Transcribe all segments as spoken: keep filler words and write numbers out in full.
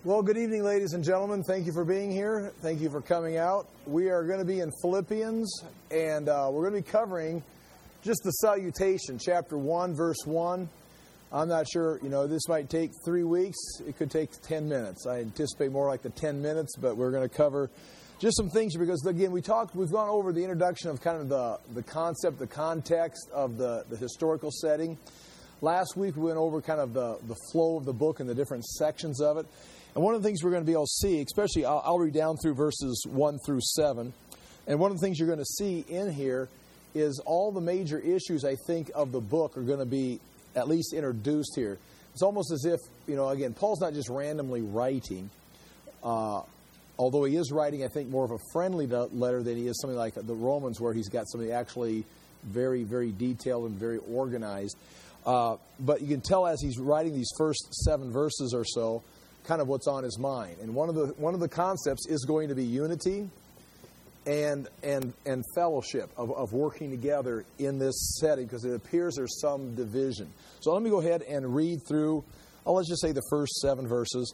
Well, good evening, ladies and gentlemen. Thank you for being here. Thank you for coming out. We are going to be in Philippians, and uh, we're going to be covering just the salutation, chapter one, verse one. I'm not sure, you know, this might take three weeks. It could take ten minutes. I anticipate more like the ten minutes, but we're going to cover just some things because, again, we talked, we've gone over the introduction of kind of the, the concept, the context of the, the historical setting. Last week, we went over kind of the, the flow of the book and the different sections of it. And one of the things we're going to be able to see, especially I'll, I'll read down through verses one through seven, and one of the things you're going to see in here is all the major issues, I think, of the book are going to be at least introduced here. It's almost as if, you know, again, Paul's not just randomly writing, uh, although he is writing, I think, more of a friendly letter than he is something like the Romans, where he's got something actually very, very detailed and very organized. Uh, but you can tell as he's writing these first seven verses or so, kind of what's on his mind. And one of the one of the concepts is going to be unity and and and fellowship of, of working together in this setting, because it appears there's some division. So let me go ahead and read through, oh, let's just say the first seven verses.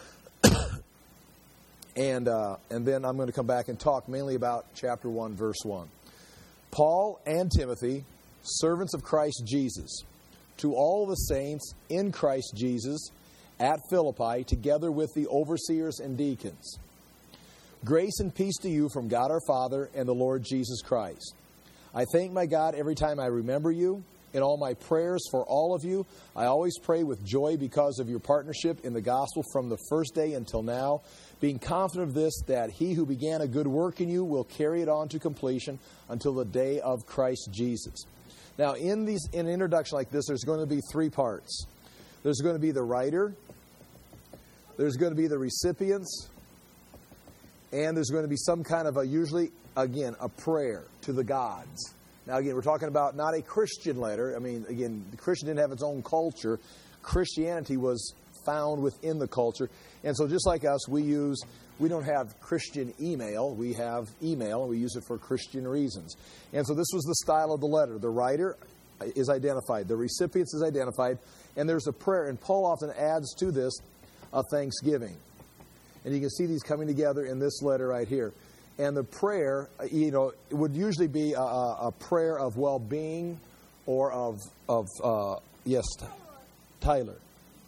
and uh, and then I'm going to come back and talk mainly about chapter one, verse one. Paul and Timothy, servants of Christ Jesus, to all the saints in Christ Jesus at Philippi, together with the overseers and deacons. Grace and peace to you from God our Father and the Lord Jesus Christ. I thank my God every time I remember you. In all my prayers for all of you, I always pray with joy because of your partnership in the gospel from the first day until now, being confident of this, that he who began a good work in you will carry it on to completion until the day of Christ Jesus. Now, in these in an introduction like this, there's going to be three parts. There's going to be the writer, there's going to be the recipients, and there's going to be some kind of a, usually, again, a prayer to the gods. Now, again, we're talking about not a Christian letter. I mean, again, the Christian didn't have its own culture. Christianity was found within the culture. And so just like us, we use, we don't have Christian email. We have email, and we use it for Christian reasons. And so this was the style of the letter. The writer is identified. The recipients is identified. And there's a prayer. And Paul often adds to this a thanksgiving. And you can see these coming together in this letter right here. And the prayer, you know, it would usually be a, a prayer of well-being or of, of uh, yes, Tyler.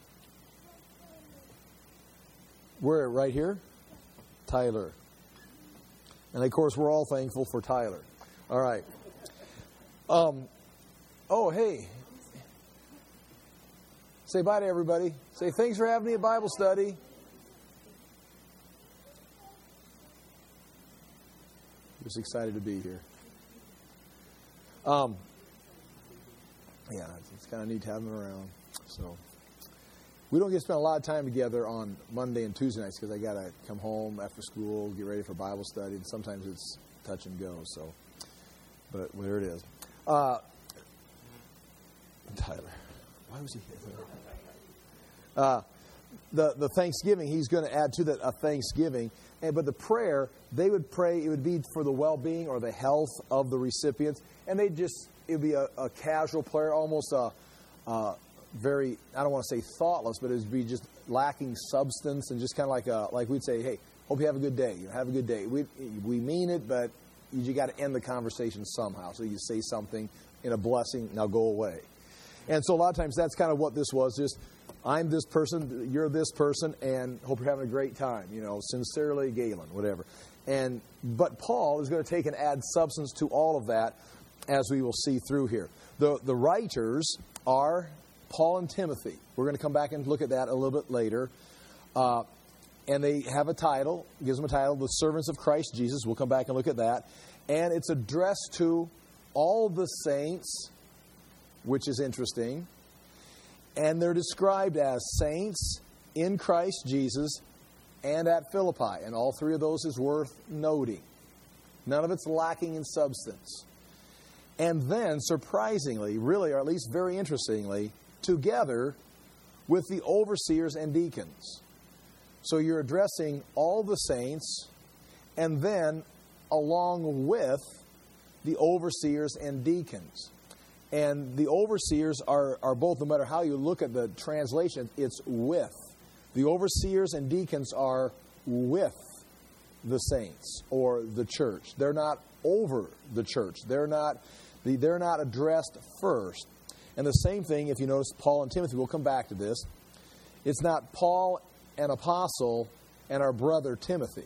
We're right here? Tyler. And, of course, we're all thankful for Tyler. All right. Um. Oh, hey. Say bye to everybody. Say thanks for having me at Bible study. Just excited to be here. Um, yeah, it's, it's kind of neat to have them around. So we don't get to spend a lot of time together on Monday and Tuesday nights because I got to come home after school, get ready for Bible study, and sometimes it's touch and go. So, but there it is. Uh, Tyler, why was he here? Uh, the the Thanksgiving, he's going to add to that a thanksgiving. And, but the prayer, they would pray, it would be for the well-being or the health of the recipients. And they just, it would be a, a casual prayer, almost a, a very, I don't want to say thoughtless, but it would be just lacking substance and just kind of like a, like we'd say, hey, hope you have a good day. You know, have a good day. We we mean it, but you, you got to end the conversation somehow. So you say something in a blessing, now go away. And so a lot of times that's kind of what this was, just I'm this person, you're this person, and hope you're having a great time. You know, sincerely, Galen, whatever. And but Paul is going to take and add substance to all of that, as we will see through here. The the writers are Paul and Timothy. We're going to come back and look at that a little bit later. Uh, and they have a title, gives them a title, The Servants of Christ Jesus. We'll come back and look at that. And it's addressed to all the saints, which is interesting. And they're described as saints in Christ Jesus and at Philippi. And all three of those is worth noting. None of it's lacking in substance. And then, surprisingly, really, or at least very interestingly, together with the overseers and deacons. So you're addressing all the saints, and then along with the overseers and deacons. And the overseers are, are both, no matter how you look at the translation, it's with The overseers and deacons are with the saints or the church. They're not over the church. They're not, they're not addressed first. And the same thing, if you notice, Paul and Timothy, we'll come back to this. It's not Paul, an apostle, and our brother Timothy.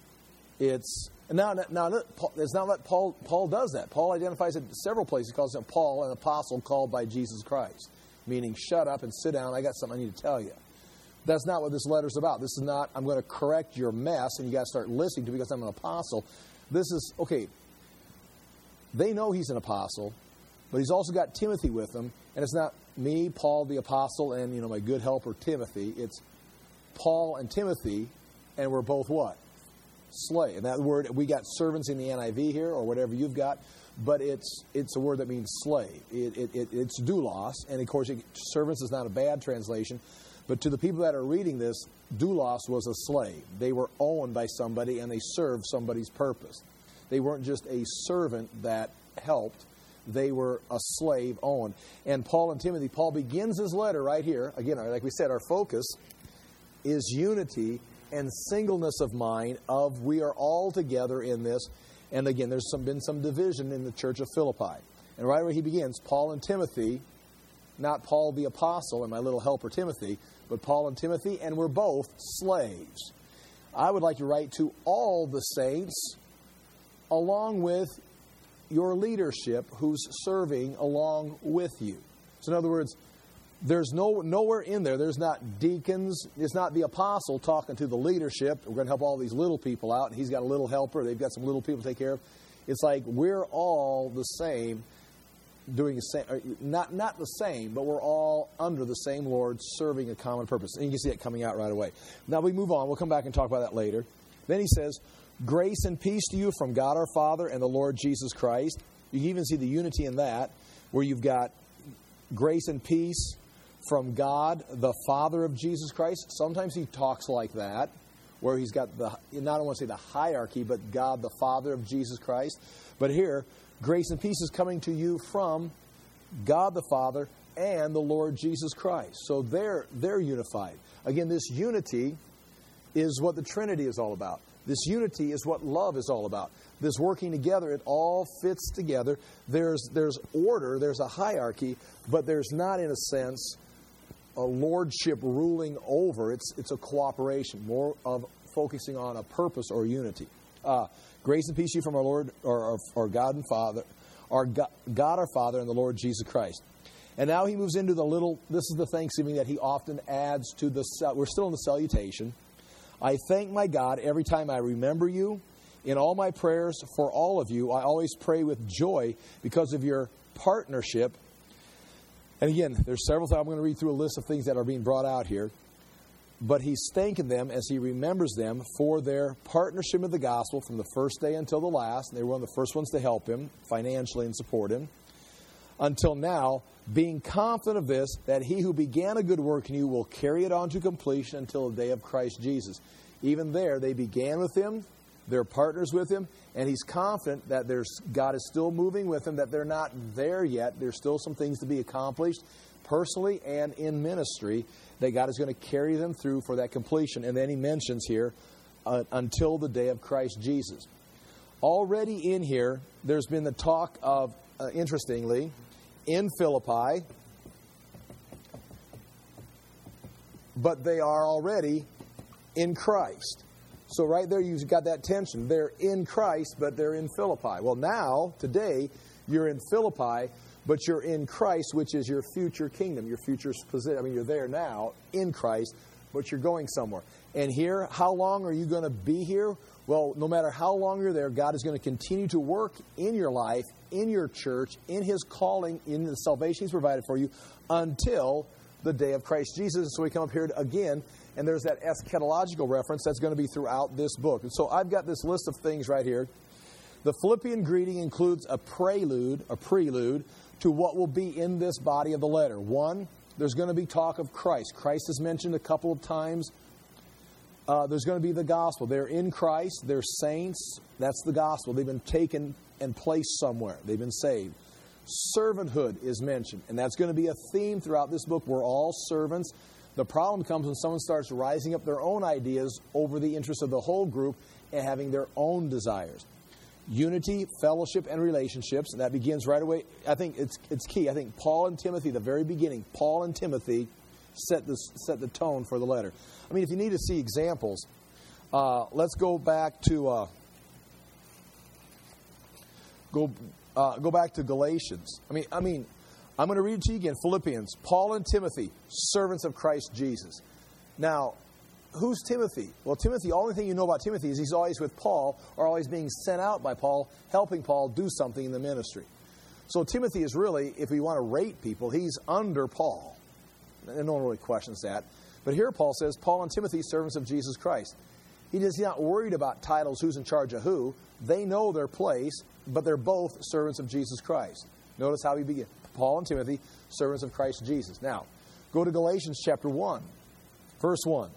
It's now, now it's not that Paul, Paul does that. Paul identifies it in several places. He calls him Paul, an apostle called by Jesus Christ, meaning shut up and sit down. I got something I need to tell you. That's not what this letter's about. This is not, I'm going to correct your mess and you got to start listening to me because I'm an apostle. This is, okay, they know he's an apostle, but he's also got Timothy with him. And it's not me, Paul the apostle, and, you know, my good helper Timothy. It's Paul and Timothy, and we're both what? Slave. And that word, we got servants in the N I V here, or whatever you've got, but it's it's a word that means slave. It, it, it, it's doulos, and of course, it, servants is not a bad translation, but to the people that are reading this, doulos was a slave. They were owned by somebody, and they served somebody's purpose. They weren't just a servant that helped. They were a slave owned. And Paul and Timothy, Paul begins his letter right here. Again, like we said, our focus is unity and singleness of mind of we are all together in this. And again, there's some, been some division in the church of Philippi. And right where he begins, Paul and Timothy, not Paul the apostle and my little helper Timothy, but Paul and Timothy, and we're both slaves. I would like to write to all the saints along with your leadership who's serving along with you. So in other words, there's no nowhere in there, there's not deacons, it's not the apostle talking to the leadership, we're going to help all these little people out, and he's got a little helper, they've got some little people to take care of. It's like we're all the same, doing the same, not, not the same, but we're all under the same Lord, serving a common purpose. And you can see it coming out right away. Now we move on, we'll come back and talk about that later. Then he says, grace and peace to you from God our Father and the Lord Jesus Christ. You can even see the unity in that, where you've got grace and peace from God, the Father of Jesus Christ. Sometimes he talks like that, where he's got the, not I want to say the hierarchy, but God, the Father of Jesus Christ. But here, grace and peace is coming to you from God the Father and the Lord Jesus Christ. So they're, they're unified. Again, this unity is what the Trinity is all about. This unity is what love is all about. This working together, it all fits together. There's there's order, there's a hierarchy, but there's not, in a sense, a lordship ruling over. It's it's a cooperation, more of focusing on a purpose or unity. Uh, grace and peace to you from our Lord, or our God and Father, our God, God our Father and the Lord Jesus Christ. And now he moves into the little, this is the thanksgiving that he often adds to the, we're still in the salutation. I thank my God every time I remember you. In all my prayers for all of you, I always pray with joy because of your partnership. And again, there's several things. I'm going to read through a list of things that are being brought out here. But he's thanking them as he remembers them for their partnership with the gospel from the first day until the last. They were one of the first ones to help him financially and support him. Until now, being confident of this, that he who began a good work in you will carry it on to completion until the day of Christ Jesus. Even there, they began with him, they're partners with him, and he's confident that there's God is still moving with him, that they're not there yet. There's still some things to be accomplished personally and in ministry that God is going to carry them through for that completion. And then he mentions here, uh, until the day of Christ Jesus. Already in here, there's been the talk of, uh, interestingly, in Philippi, but they are already in Christ. So right there you've got that tension. They're in Christ, but they're in Philippi. Well, now, today, you're in Philippi, but you're in Christ, which is your future kingdom, your future position. I mean, you're there now in Christ, but you're going somewhere. And here, how long are you going to be here? Well, no matter how long you're there, God is going to continue to work in your life, in your church, in his calling, in the salvation he's provided for you, until the day of Christ Jesus. So we come up here again, and there's that eschatological reference that's going to be throughout this book. And so I've got this list of things right here. The Philippian greeting includes a prelude, a prelude to what will be in this body of the letter. One, there's going to be talk of Christ. Christ is mentioned a couple of times. Uh, there's going to be the gospel. They're in Christ. They're saints. That's the gospel. They've been taken and placed somewhere. They've been saved. Servanthood is mentioned, and that's going to be a theme throughout this book. We're all servants. The problem comes when someone starts rising up their own ideas over the interests of the whole group and having their own desires. Unity, fellowship, and relationships, and that begins right away. I think it's it's key. I think Paul and Timothy, the very beginning, Paul and Timothy set the, set the tone for the letter. I mean, if you need to see examples, uh, let's go back to uh, go uh, go back to Galatians. I mean, I mean, I'm going to read it to you again. Philippians, Paul and Timothy, servants of Christ Jesus. Now, who's Timothy? Well, Timothy, the only thing you know about Timothy is he's always with Paul, or always being sent out by Paul, helping Paul do something in the ministry. So Timothy is really, if we want to rate people, he's under Paul. And no one really questions that. But here Paul says, Paul and Timothy, servants of Jesus Christ. He is not worried about titles, who's in charge of who. They know their place, but they're both servants of Jesus Christ. Notice how he begins. Paul and Timothy, servants of Christ Jesus. Now, go to Galatians chapter one, verse one.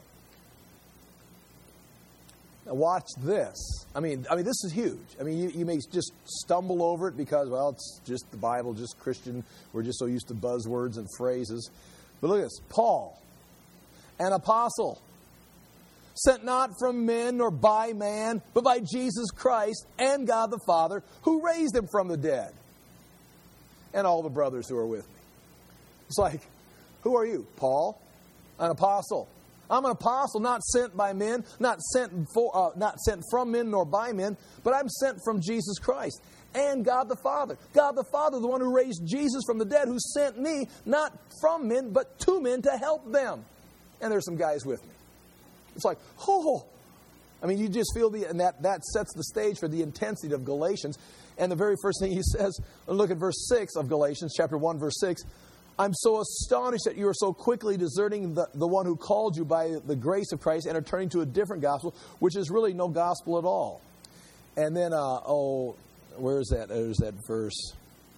Now watch this. I mean, I mean, this is huge. I mean, you, you may just stumble over it because, well, it's just the Bible, just Christian. We're just so used to buzzwords and phrases. But look at this. Paul, an apostle, sent not from men nor by man, but by Jesus Christ and God the Father, who raised him from the dead, and all the brothers who are with me. It's like, who are you? Paul, an apostle. I'm an apostle, not sent by men, not sent for, uh, not sent from men nor by men, but I'm sent from Jesus Christ and God the Father. God the Father, the one who raised Jesus from the dead, who sent me, not from men, but to men to help them. And there's some guys with me. It's like, oh, I mean, you just feel the, and that, that sets the stage for the intensity of Galatians. And the very first thing he says, look at verse six of Galatians, chapter one, verse six. I'm so astonished that you are so quickly deserting the, the one who called you by the grace of Christ and are turning to a different gospel, which is really no gospel at all. And then, uh, oh, where is that? There's that verse.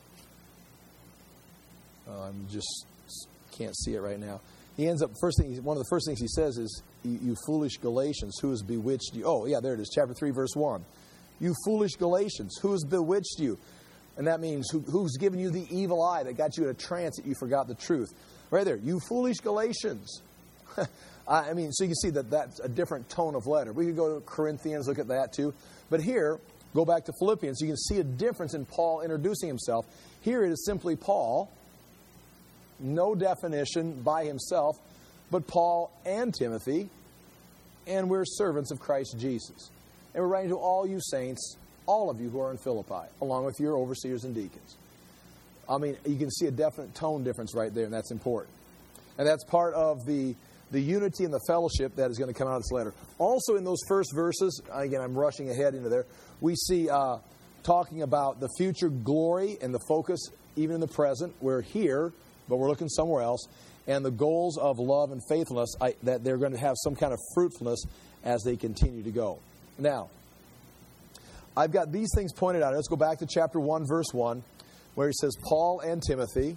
Oh, I'm just can't see it right now. He ends up, first thing, one of the first things he says is, you, you foolish Galatians, who has bewitched you? Oh, yeah, there it is, chapter three, verse one. You foolish Galatians, who has bewitched you? And that means who, who's given you the evil eye that got you in a trance that you forgot the truth. Right there, you foolish Galatians. I mean, so you can see that that's a different tone of letter. We could go to Corinthians, look at that too. But here, go back to Philippians, you can see a difference in Paul introducing himself. Here it is simply Paul, no definition by himself, but Paul and Timothy, and we're servants of Christ Jesus. And we're writing to all you saints, all of you who are in Philippi, along with your overseers and deacons. I mean, you can see a definite tone difference right there, and that's important. And that's part of the, the unity and the fellowship that is going to come out of this letter. Also in those first verses, again, I'm rushing ahead into there, we see uh, talking about the future glory and the focus, even in the present. We're here, but we're looking somewhere else. And the goals of love and faithfulness, I, that they're going to have some kind of fruitfulness as they continue to go. Now, I've got these things pointed out. Let's go back to chapter one, verse one, where he says, Paul and Timothy.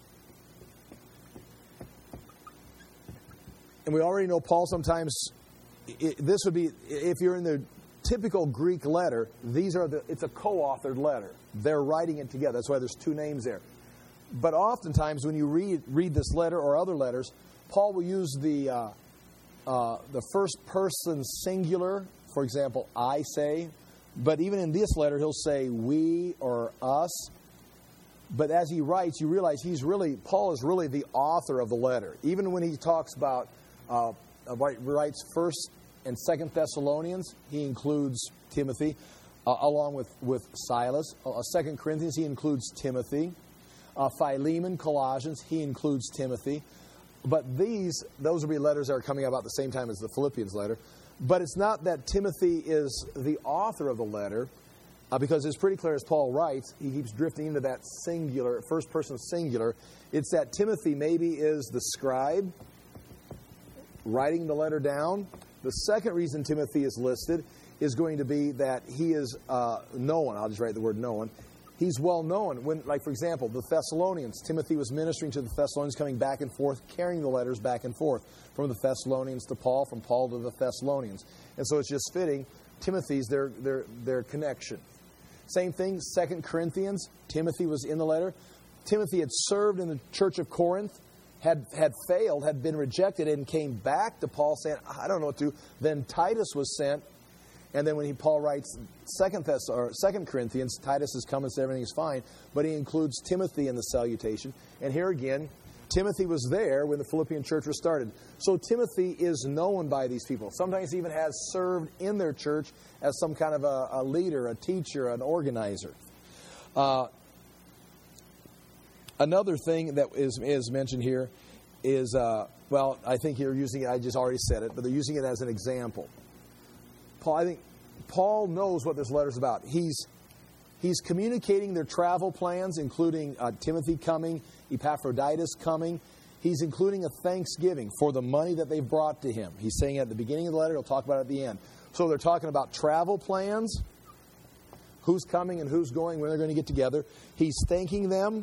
And we already know Paul sometimes, it, this would be, if you're in the typical Greek letter, these are the, it's a co-authored letter. They're writing it together. That's why there's two names there. But oftentimes when you read read this letter or other letters, Paul will use the uh, uh, the first person singular. For example, I say. But even in this letter, he'll say we or us. But as he writes, you realize he's really Paul is really the author of the letter. Even when he talks about uh, writes First and Second Thessalonians, he includes Timothy, uh, along with with Silas. Uh, Second Corinthians, he includes Timothy. Uh, Philemon, Colossians, he includes Timothy. But these, those will be letters that are coming out about the same time as the Philippians letter. But it's not that Timothy is the author of the letter, uh, because it's pretty clear as Paul writes, he keeps drifting into that singular, first person singular. It's that Timothy maybe is the scribe writing the letter down. The second reason Timothy is listed is going to be that he is uh, known. I'll just write the word known. He's well known. When, like, for example, the Thessalonians, Timothy was ministering to the Thessalonians, coming back and forth, carrying the letters back and forth from the Thessalonians to Paul, from Paul to the Thessalonians. And so it's just fitting Timothy's their their their connection. Same thing, Second Corinthians, Timothy was in the letter. Timothy had served in the church of Corinth, had, had failed, had been rejected, and came back to Paul saying, I don't know what to do. Then Titus was sent. And then when he, Paul writes Second Thess, or Second Corinthians, Titus has come and said everything's fine. But he includes Timothy in the salutation. And here again, Timothy was there when the Philippian church was started. So Timothy is known by these people. Sometimes he even has served in their church as some kind of a, a leader, a teacher, an organizer. Uh, another thing that is, is mentioned here is, uh, well, I think you're using it, I just already said it, but they're using it as an example. Paul, I think Paul knows what this letter's about. He's he's communicating their travel plans, including uh, Timothy coming, Epaphroditus coming. He's including a thanksgiving for the money that they've brought to him. He's saying it at the beginning of the letter. He'll talk about it at the end. So they're talking about travel plans, who's coming and who's going, when they're going to get together. He's thanking them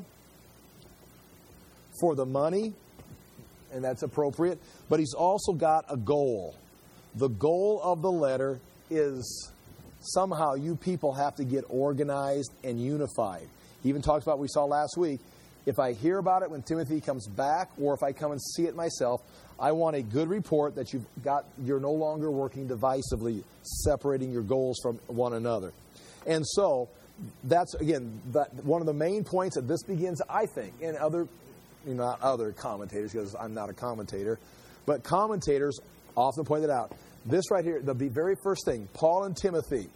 for the money, and that's appropriate. But he's also got a goal. The goal of the letter is somehow you people have to get organized and unified. He even talks about what we saw last week. If I hear about it when Timothy comes back, or if I come and see it myself, I want a good report that you've got. You're no longer working divisively, separating your goals from one another. And so that's, again, that one of the main points that this begins, I think, and other, you know, not other commentators, because I'm not a commentator, but commentators often point it out. This right here, the very first thing, Paul and Timothy,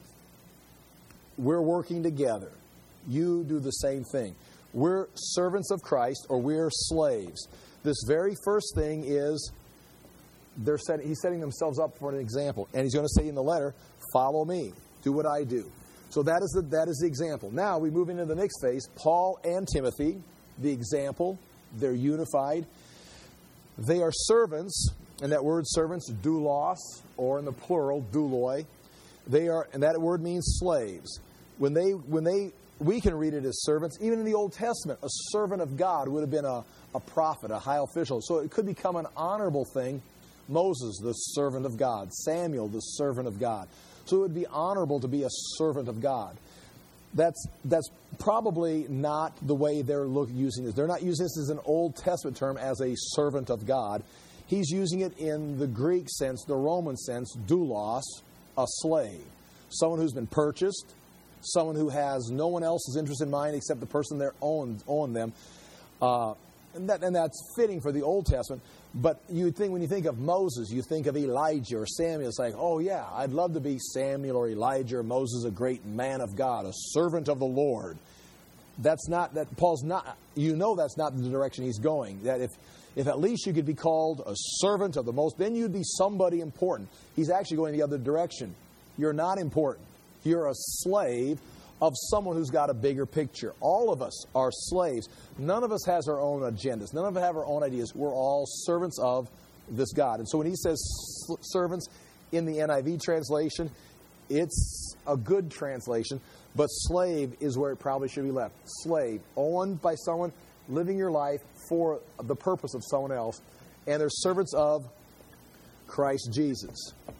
we're working together. You do the same thing. We're servants of Christ, or we're slaves. This very first thing is, they're setting, he's setting themselves up for an example. And he's going to say in the letter, follow me. Do what I do. So that is the, that is the example. Now we move into the next phase. Paul and Timothy, the example, they're unified. They are servants. And that word servants, doulos, or in the plural, douloi, they are, and that word means slaves. When they, when they, we can read it as servants. Even in the Old Testament, a servant of God would have been a, a prophet, a high official. So it could become an honorable thing. Moses, the servant of God. Samuel, the servant of God. So it would be honorable to be a servant of God. That's that's probably not the way they're look, using this. They're not using this as an Old Testament term as a servant of God. He's using it in the Greek sense, the Roman sense, doulos, a slave. Someone who's been purchased, someone who has no one else's interest in mind except the person that owns own them. Uh, and, that, and that's fitting for the Old Testament. But you would think, when you think of Moses, you think of Elijah or Samuel. It's like, oh yeah, I'd love to be Samuel or Elijah or Moses, a great man of God, a servant of the Lord. That's not, that Paul's not, you know that's not the direction he's going. That if If at least you could be called a servant of the most, then you'd be somebody important. He's actually going the other direction. You're not important. You're a slave of someone who's got a bigger picture. All of us are slaves. None of us has our own agendas. None of us have our own ideas. We're all servants of this God. And so when he says servants in the N I V translation, it's a good translation, but slave is where it probably should be left. Slave, owned by someone, living your life for the purpose of someone else, and they're servants of Christ Jesus.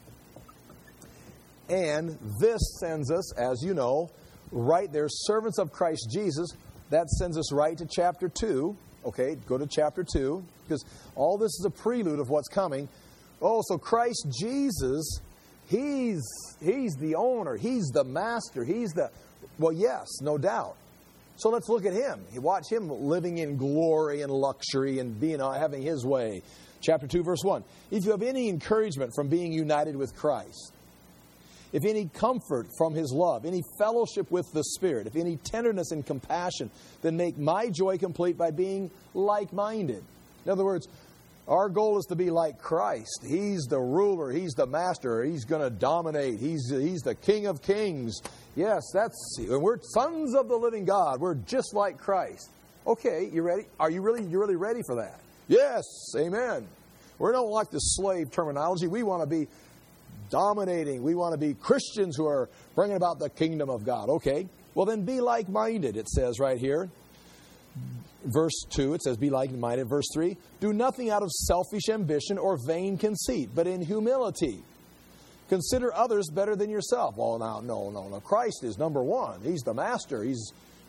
And this sends us, as you know, right there, servants of Christ Jesus. That sends us right to chapter two. Okay, go to chapter two, because all this is a prelude of what's coming. Oh, so Christ Jesus, He's He's the owner, He's the master, He's the... Well, yes, no doubt. So let's look at Him. You watch Him living in glory and luxury and being having His way. Chapter two, verse one. If you have any encouragement from being united with Christ, if any comfort from His love, any fellowship with the Spirit, if any tenderness and compassion, then make my joy complete by being like-minded. In other words, our goal is to be like Christ. He's the ruler. He's the master. He's going to dominate. He's, he's the King of kings. Yes, that's, and we're sons of the living God. We're just like Christ. Okay, you ready? Are you really, you really ready for that? Yes, amen. We don't like the slave terminology. We want to be dominating. We want to be Christians who are bringing about the kingdom of God. Okay, well then be like-minded, it says right here. Verse two, it says, be like-minded. Verse three, do nothing out of selfish ambition or vain conceit, but in humility. Consider others better than yourself. Well, now, no, no, no. Christ is number one. He's the master. He's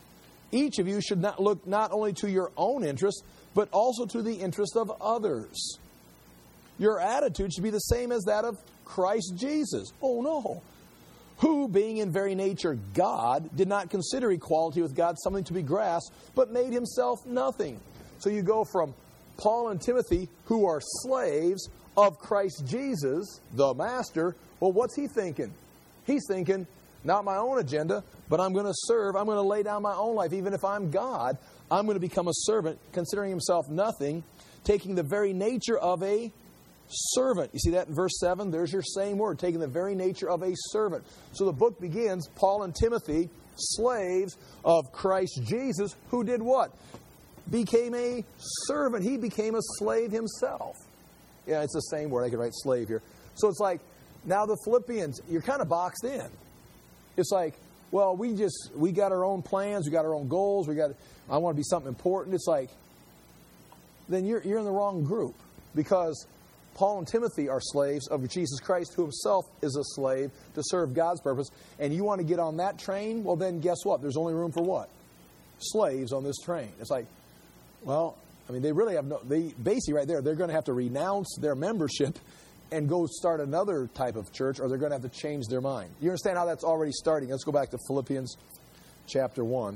Each of you should not look not only to your own interest, but also to the interest of others. Your attitude should be the same as that of Christ Jesus. Oh no. Who, being in very nature God, did not consider equality with God something to be grasped, but made himself nothing. So you go from Paul and Timothy, who are slaves of Christ Jesus, the Master. Well, what's he thinking? He's thinking, not my own agenda, but I'm going to serve. I'm going to lay down my own life. Even if I'm God, I'm going to become a servant, considering himself nothing, taking the very nature of a servant. You see that in verse seven? There's your same word, taking the very nature of a servant. So the book begins, Paul and Timothy, slaves of Christ Jesus, who did what? Became a servant. He became a slave himself. Yeah, it's the same word. I could write slave here. So it's like, now the Philippians, you're kind of boxed in. It's like, well, we just, we got our own plans, we got our own goals, we got, I want to be something important. It's like, then you're, you're in the wrong group, because Paul and Timothy are slaves of Jesus Christ, who himself is a slave to serve God's purpose. And you want to get on that train? Well, then guess what? There's only room for what? Slaves on this train. It's like, well, I mean, they really have no, they basically right there, they're going to have to renounce their membership and go start another type of church, or they're going to have to change their mind. You understand how that's already starting? Let's go back to Philippians chapter one.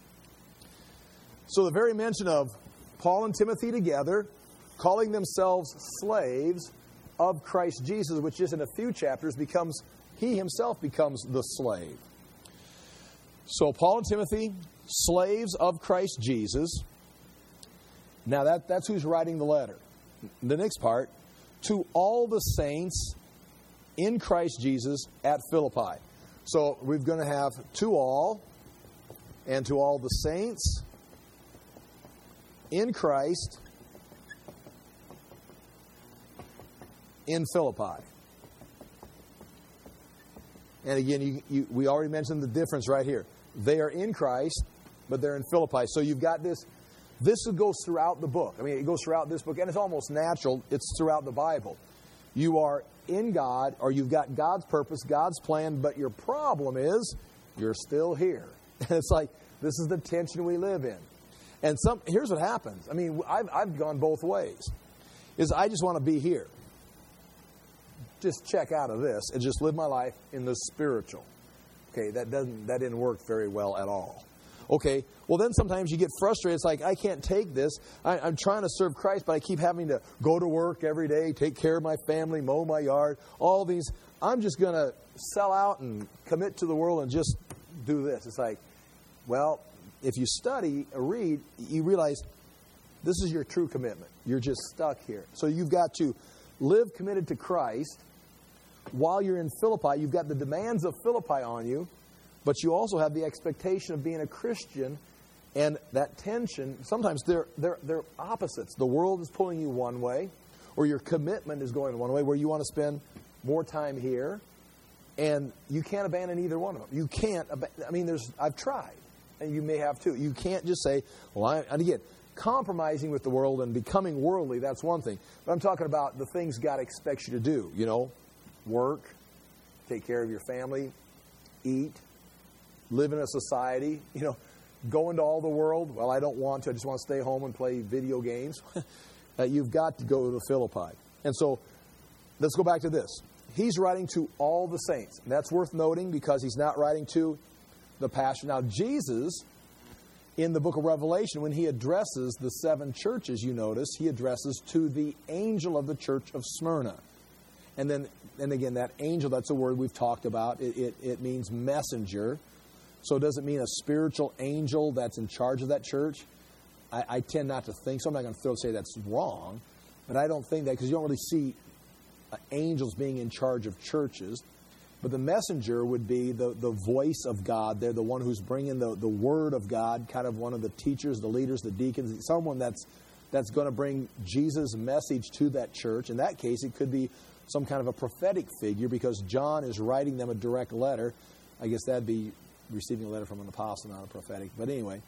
So the very mention of Paul and Timothy together, calling themselves slaves of Christ Jesus, which is in a few chapters, becomes, he himself becomes the slave. So Paul and Timothy, slaves of Christ Jesus. Now that, that's who's writing the letter. The next part, to all the saints in Christ Jesus at Philippi. So we're going to have to all, and to all the saints in Christ in Philippi. And again, you, you, we already mentioned the difference right here. They are in Christ, but they're in Philippi. So you've got this. This goes throughout the book. I mean, it goes throughout this book, and it's almost natural. It's throughout the Bible. You are in God, or you've got God's purpose, God's plan, but your problem is you're still here. And it's like, this is the tension we live in. And some here's what happens. I mean, I've, I've gone both ways. Is I just want to be here. Just check out of this and just live my life in the spiritual. Okay, that doesn't that didn't work very well at all. Okay, well then sometimes you get frustrated. It's like, I can't take this. I, I'm trying to serve Christ, but I keep having to go to work every day, take care of my family, mow my yard, all these. I'm just going to sell out and commit to the world and just do this. It's like, well, if you study or read, you realize this is your true commitment. You're just stuck here. So you've got to live committed to Christ. While you're in Philippi, you've got the demands of Philippi on you, but you also have the expectation of being a Christian, and that tension, sometimes they're, they're, they're opposites. The world is pulling you one way, or your commitment is going one way, where you want to spend more time here, and you can't abandon either one of them. You can't, ab- I mean, there's, I've tried, and you may have too. You can't just say, well, I, and again, compromising with the world and becoming worldly, that's one thing. But I'm talking about the things God expects you to do, you know, work, take care of your family, eat, live in a society, you know, go into all the world. Well, I don't want to. I just want to stay home and play video games. uh, you've got to go to Philippi. And so let's go back to this. He's writing to all the saints. And that's worth noting because he's not writing to the pastor. Now, Jesus, in the book of Revelation, when he addresses the seven churches, you notice, he addresses to the angel of the church of Smyrna. And then, and again, that angel, that's a word we've talked about. It, it, it means messenger. So does it mean a spiritual angel that's in charge of that church? I, I tend not to think so. I'm not going to throw, say that's wrong, but I don't think that, because you don't really see uh, angels being in charge of churches. But the messenger would be the, the voice of God. They're the one who's bringing the, the word of God, kind of one of the teachers, the leaders, the deacons, someone that's that's going to bring Jesus' message to that church. In that case, it could be some kind of a prophetic figure, because John is writing them a direct letter. I guess that'd be receiving a letter from an apostle, not a prophetic. But anyway,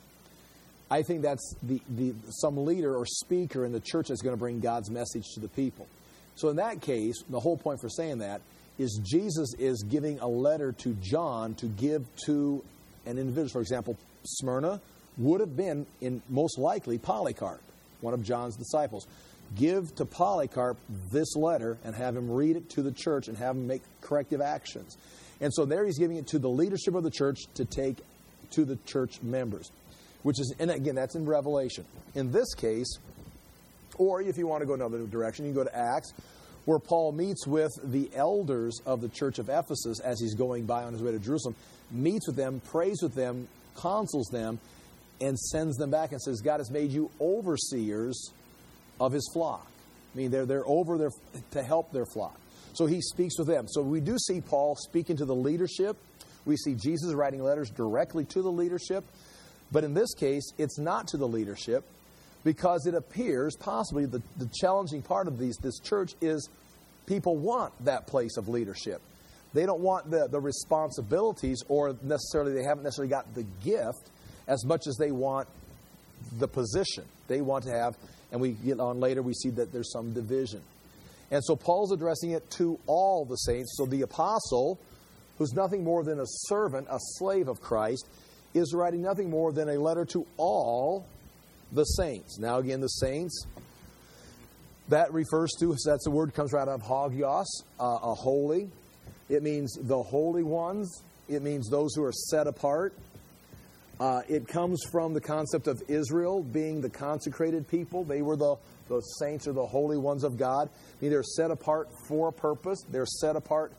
I think that's the, the some leader or speaker in the church that's going to bring God's message to the people. So in that case, the whole point for saying that is Jesus is giving a letter to John to give to an individual. For example, Smyrna would have been, in most likely, Polycarp, one of John's disciples. Give to Polycarp this letter and have him read it to the church and have him make corrective actions. And so there he's giving it to the leadership of the church to take to the church members, which is, and again, that's in Revelation. In this case, or if you want to go another direction, you can go to Acts, where Paul meets with the elders of the church of Ephesus as he's going by on his way to Jerusalem, meets with them, prays with them, counsels them, and sends them back and says, God has made you overseers of his flock. I mean, they're, they're over there to help their flock. So he speaks with them. So we do see Paul speaking to the leadership. We see Jesus writing letters directly to the leadership. But in this case, it's not to the leadership, because it appears possibly the, the challenging part of these, this church is people want that place of leadership. They don't want the, the responsibilities, or necessarily they haven't necessarily got the gift as much as they want the position. They want to have, and we get on later, we see that there's some division. And so Paul's addressing it to all the saints. So the apostle, who's nothing more than a servant, a slave of Christ, is writing nothing more than a letter to all the saints. Now again, the saints, that refers to, that's the word comes right out of hagios, uh, a holy. It means the holy ones. It means those who are set apart. Uh, it comes from the concept of Israel being the consecrated people. They were the, the saints or the holy ones of God. I mean, they're set apart for a purpose. They're set apart,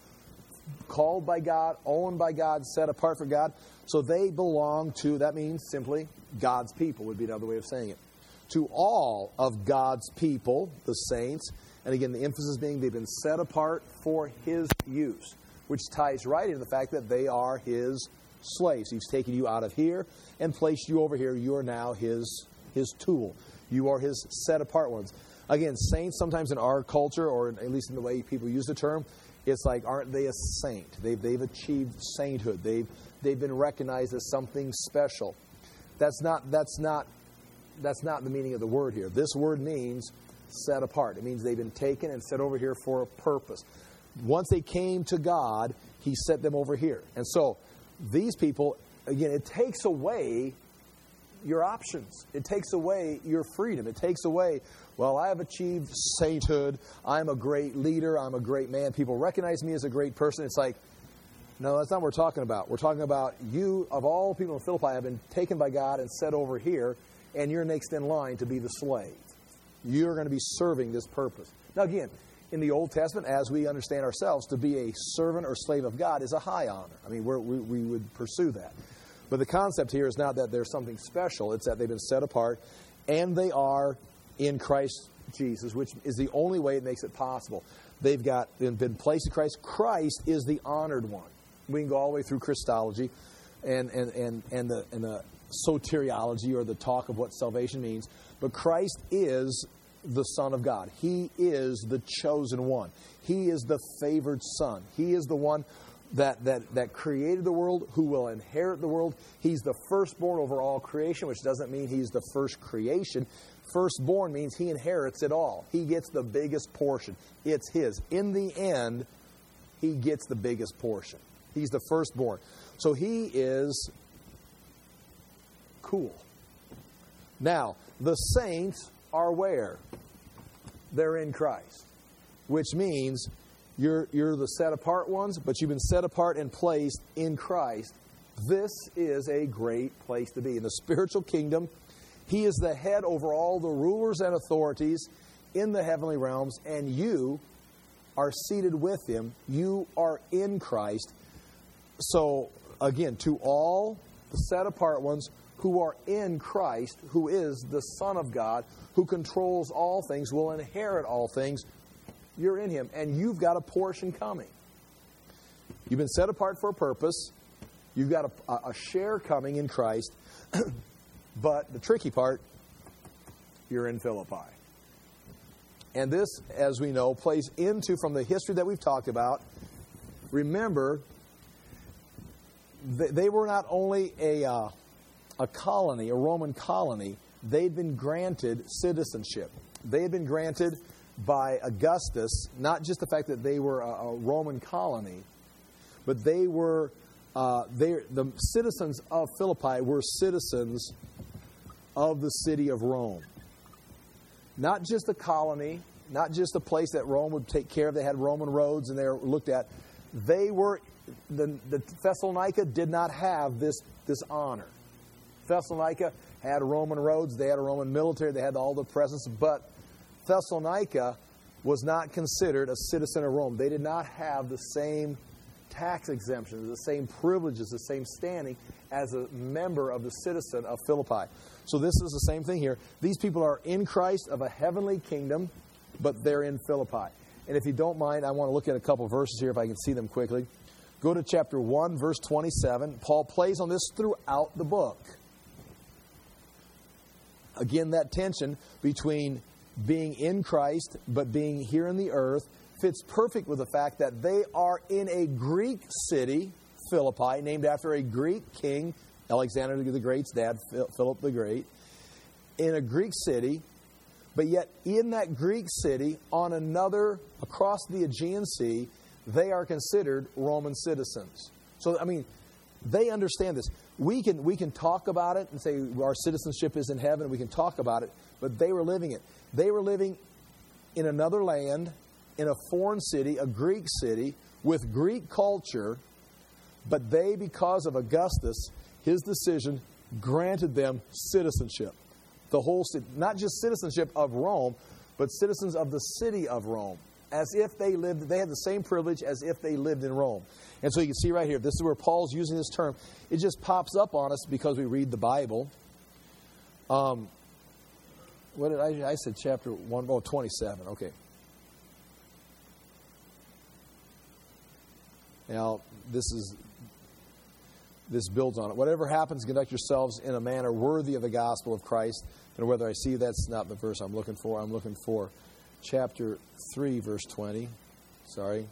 called by God, owned by God, set apart for God. So they belong to, that means simply God's people would be another way of saying it. To all of God's people, the saints, and again, the emphasis being they've been set apart for his use, which ties right into the fact that they are his slaves. He's taken you out of here and placed you over here. You are now his, his tool. You are his set apart ones. Again, saints sometimes in our culture, or at least in the way people use the term, it's like, aren't they a saint? They've, they've achieved sainthood. They've, they've been recognized as something special. That's not, that's not, that's not the meaning of the word here. This word means set apart. It means they've been taken and set over here for a purpose. Once they came to God, he set them over here. And so these people, again, it takes away your options. It takes away your freedom. It takes away, well, I have achieved sainthood. I'm a great leader. I'm a great man. People recognize me as a great person. It's like, no, that's not what we're talking about. We're talking about you, of all people in Philippi, have been taken by God and set over here, and you're next in line to be the slave. You're going to be serving this purpose. Now, again, in the Old Testament, as we understand ourselves, to be a servant or slave of God is a high honor. I mean, we're, we we would pursue that. But the concept here is not that there's something special. It's that they've been set apart, and they are in Christ Jesus, which is the only way it makes it possible. They've got been placed in Christ. Christ is the honored one. We can go all the way through Christology and, and, and, and, the, and the soteriology, or the talk of what salvation means. But Christ is the Son of God. He is the chosen one. He is the favored Son. He is the one that, that, that created the world, who will inherit the world. He's the firstborn over all creation, which doesn't mean he's the first creation. Firstborn means he inherits it all. He gets the biggest portion. It's his. In the end, he gets the biggest portion. He's the firstborn. So he is cool. Now, the saints are where? They're in Christ. Which means you're, you're the set-apart ones, but you've been set apart and placed in Christ. This is a great place to be. In the spiritual kingdom, he is the head over all the rulers and authorities in the heavenly realms, and you are seated with him. You are in Christ. So, again, to all the set-apart ones who are in Christ, who is the Son of God, who controls all things, will inherit all things, you're in him, and you've got a portion coming. You've been set apart for a purpose. You've got a, a share coming in Christ. But the tricky part, you're in Philippi. And this, as we know, plays into, from the history that we've talked about, remember, they were not only a, uh, a colony, a Roman colony, they'd been granted citizenship. They had been granted by Augustus, not just the fact that they were a, a Roman colony, but they were uh, they the citizens of Philippi were citizens of the city of Rome. Not just a colony, not just a place that Rome would take care of. They had Roman roads and they were looked at. They were, the, the Thessalonica did not have this, this honor. Thessalonica had Roman roads, they had a Roman military, they had all the presence, but Thessalonica was not considered a citizen of Rome. They did not have the same tax exemptions, the same privileges, the same standing as a member of the citizen of Philippi. So this is the same thing here. These people are in Christ of a heavenly kingdom, but they're in Philippi. And if you don't mind, I want to look at a couple of verses here if I can see them quickly. Go to chapter one, verse twenty-seven. Paul plays on this throughout the book. Again, that tension between being in Christ but being here in the earth fits perfect with the fact that they are in a Greek city, Philippi, named after a Greek king, Alexander the Great's dad, Philip the Great, in a Greek city, but yet in that Greek city, on another, across the Aegean Sea, they are considered Roman citizens. So, I mean, they understand this. We can we can talk about it and say our citizenship is in heaven. We can talk about it, but they were living it. They were living in another land, in a foreign city, a Greek city, with Greek culture, but they, because of Augustus, his decision, granted them citizenship. The whole city, not just citizenship of Rome, but citizens of the city of Rome, as if they lived, they had the same privilege as if they lived in Rome. And so you can see right here, this is where Paul's using this term. It just pops up on us because we read the Bible. Um, what did I, I said chapter one, oh, twenty-seven, okay. Now, this is, this builds on it. Whatever happens, conduct yourselves in a manner worthy of the gospel of Christ. And whether I see that's not the verse I'm looking for. I'm looking for chapter three, verse twenty. Sorry.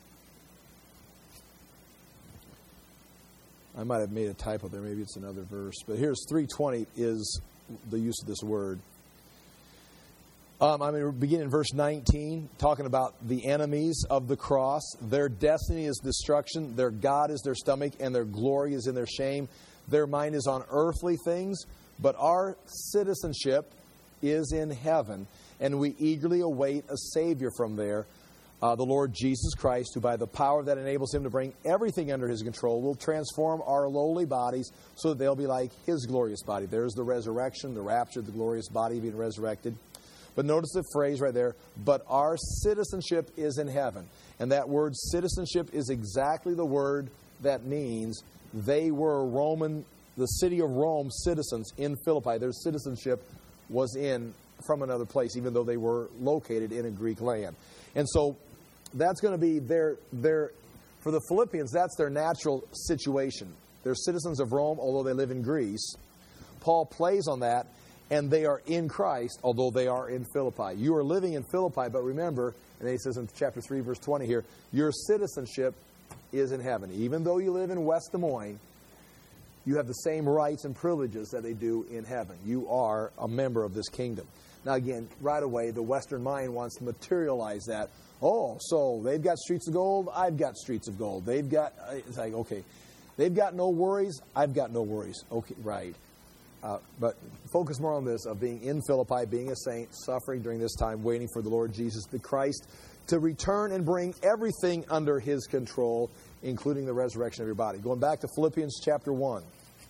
I might have made a typo there. Maybe it's another verse. But here's three twenty is the use of this word. Um, I'm going to begin in verse nineteen, talking about the enemies of the cross. Their destiny is destruction. Their God is their stomach, and their glory is in their shame. Their mind is on earthly things, but our citizenship is in heaven, and we eagerly await a Savior from there, uh, the Lord Jesus Christ, who by the power that enables Him to bring everything under His control will transform our lowly bodies so that they'll be like His glorious body. There's the resurrection, the rapture, the glorious body being resurrected. But notice the phrase right there, but our citizenship is in heaven. And that word citizenship is exactly the word that means they were Roman, the city of Rome citizens in Philippi. Their citizenship was in from another place, even though they were located in a Greek land. And so that's going to be their, their, for the Philippians, that's their natural situation. They're citizens of Rome, although they live in Greece. Paul plays on that. And they are in Christ, although they are in Philippi. You are living in Philippi, but remember, and then he says in chapter three, verse twenty here, your citizenship is in heaven. Even though you live in West Des Moines, you have the same rights and privileges that they do in heaven. You are a member of this kingdom. Now again, right away, the Western mind wants to materialize that. Oh, so they've got streets of gold, I've got streets of gold. They've got, it's like, okay, they've got no worries, I've got no worries. Okay, right. Uh, but focus more on this, of being in Philippi, being a saint, suffering during this time, waiting for the Lord Jesus the Christ to return and bring everything under His control, including the resurrection of your body. Going back to Philippians chapter one.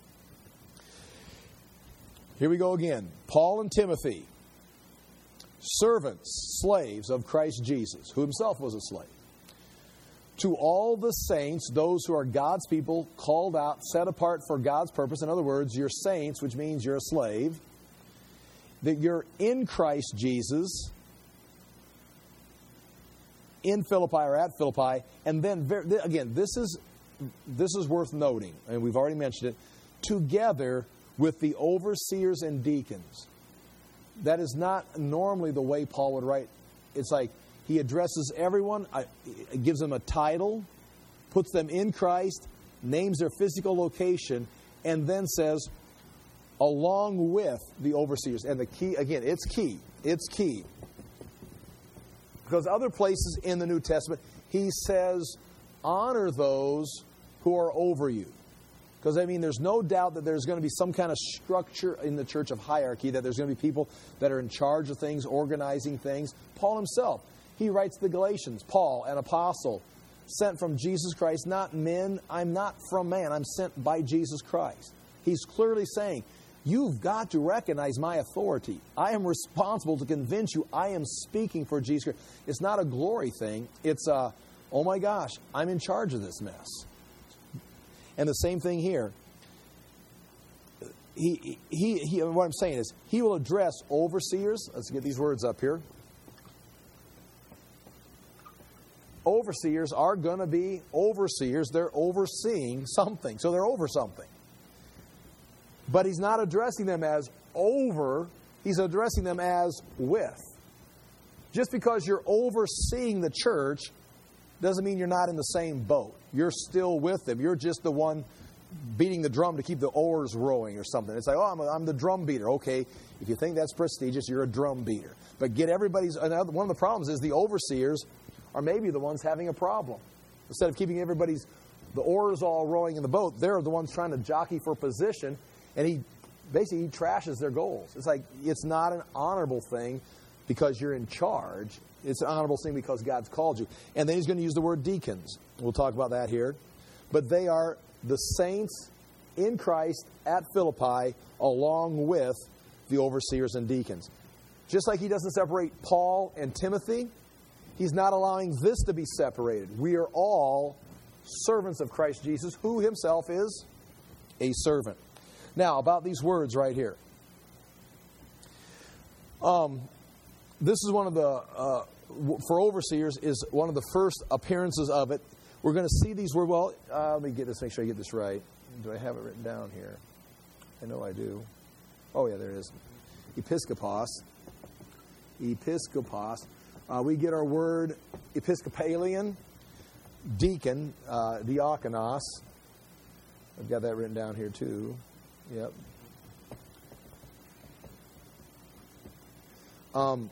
Here we go again. Paul and Timothy, servants, slaves of Christ Jesus, who Himself was a slave. To all the saints, those who are God's people, called out, set apart for God's purpose. In other words, you're saints, which means you're a slave. That you're in Christ Jesus, in Philippi or at Philippi. And then, again, this is, this is worth noting, and we've already mentioned it, together with the overseers and deacons. That is not normally the way Paul would write. It's like, he addresses everyone, gives them a title, puts them in Christ, names their physical location, and then says, along with the overseers. And the key, again, it's key. It's key. Because other places in the New Testament, he says, honor those who are over you. Because, I mean, there's no doubt that there's going to be some kind of structure in the church of hierarchy, that there's going to be people that are in charge of things, organizing things. Paul himself, he writes to the Galatians, Paul, an apostle, sent from Jesus Christ, not men. I'm not from man. I'm sent by Jesus Christ. He's clearly saying, you've got to recognize my authority. I am responsible to convince you I am speaking for Jesus Christ. It's not a glory thing. It's a, oh my gosh, I'm in charge of this mess. And the same thing here. He, he, he, what I'm saying is, he will address overseers. Let's get these words up here. Overseers are going to be overseers. They're overseeing something. So they're over something. But he's not addressing them as over. He's addressing them as with. Just because you're overseeing the church doesn't mean you're not in the same boat. You're still with them. You're just the one beating the drum to keep the oars rowing or something. It's like, oh, I'm, a, I'm the drum beater. Okay, if you think that's prestigious, you're a drum beater. But get everybody's... Another, one of the problems is the overseers are maybe the ones having a problem. Instead of keeping everybody's... the oars all rowing in the boat, they're the ones trying to jockey for position, and he basically he trashes their goals. It's like, it's not an honorable thing because you're in charge. It's an honorable thing because God's called you. And then he's going to use the word deacons. We'll talk about that here. But they are the saints in Christ at Philippi along with the overseers and deacons. Just like he doesn't separate Paul and Timothy, he's not allowing this to be separated. We are all servants of Christ Jesus, who himself is a servant. Now, about these words right here. Um... This is one of the, uh, for overseers, is one of the first appearances of it. We're going to see these words. Well, uh, let me get this, make sure I get this right. Do I have it written down here? I know I do. Oh, yeah, there it is. Episkopos. Episkopos. Uh, we get our word Episcopalian, deacon, uh, diakonos. I've got that written down here too. Yep. Um,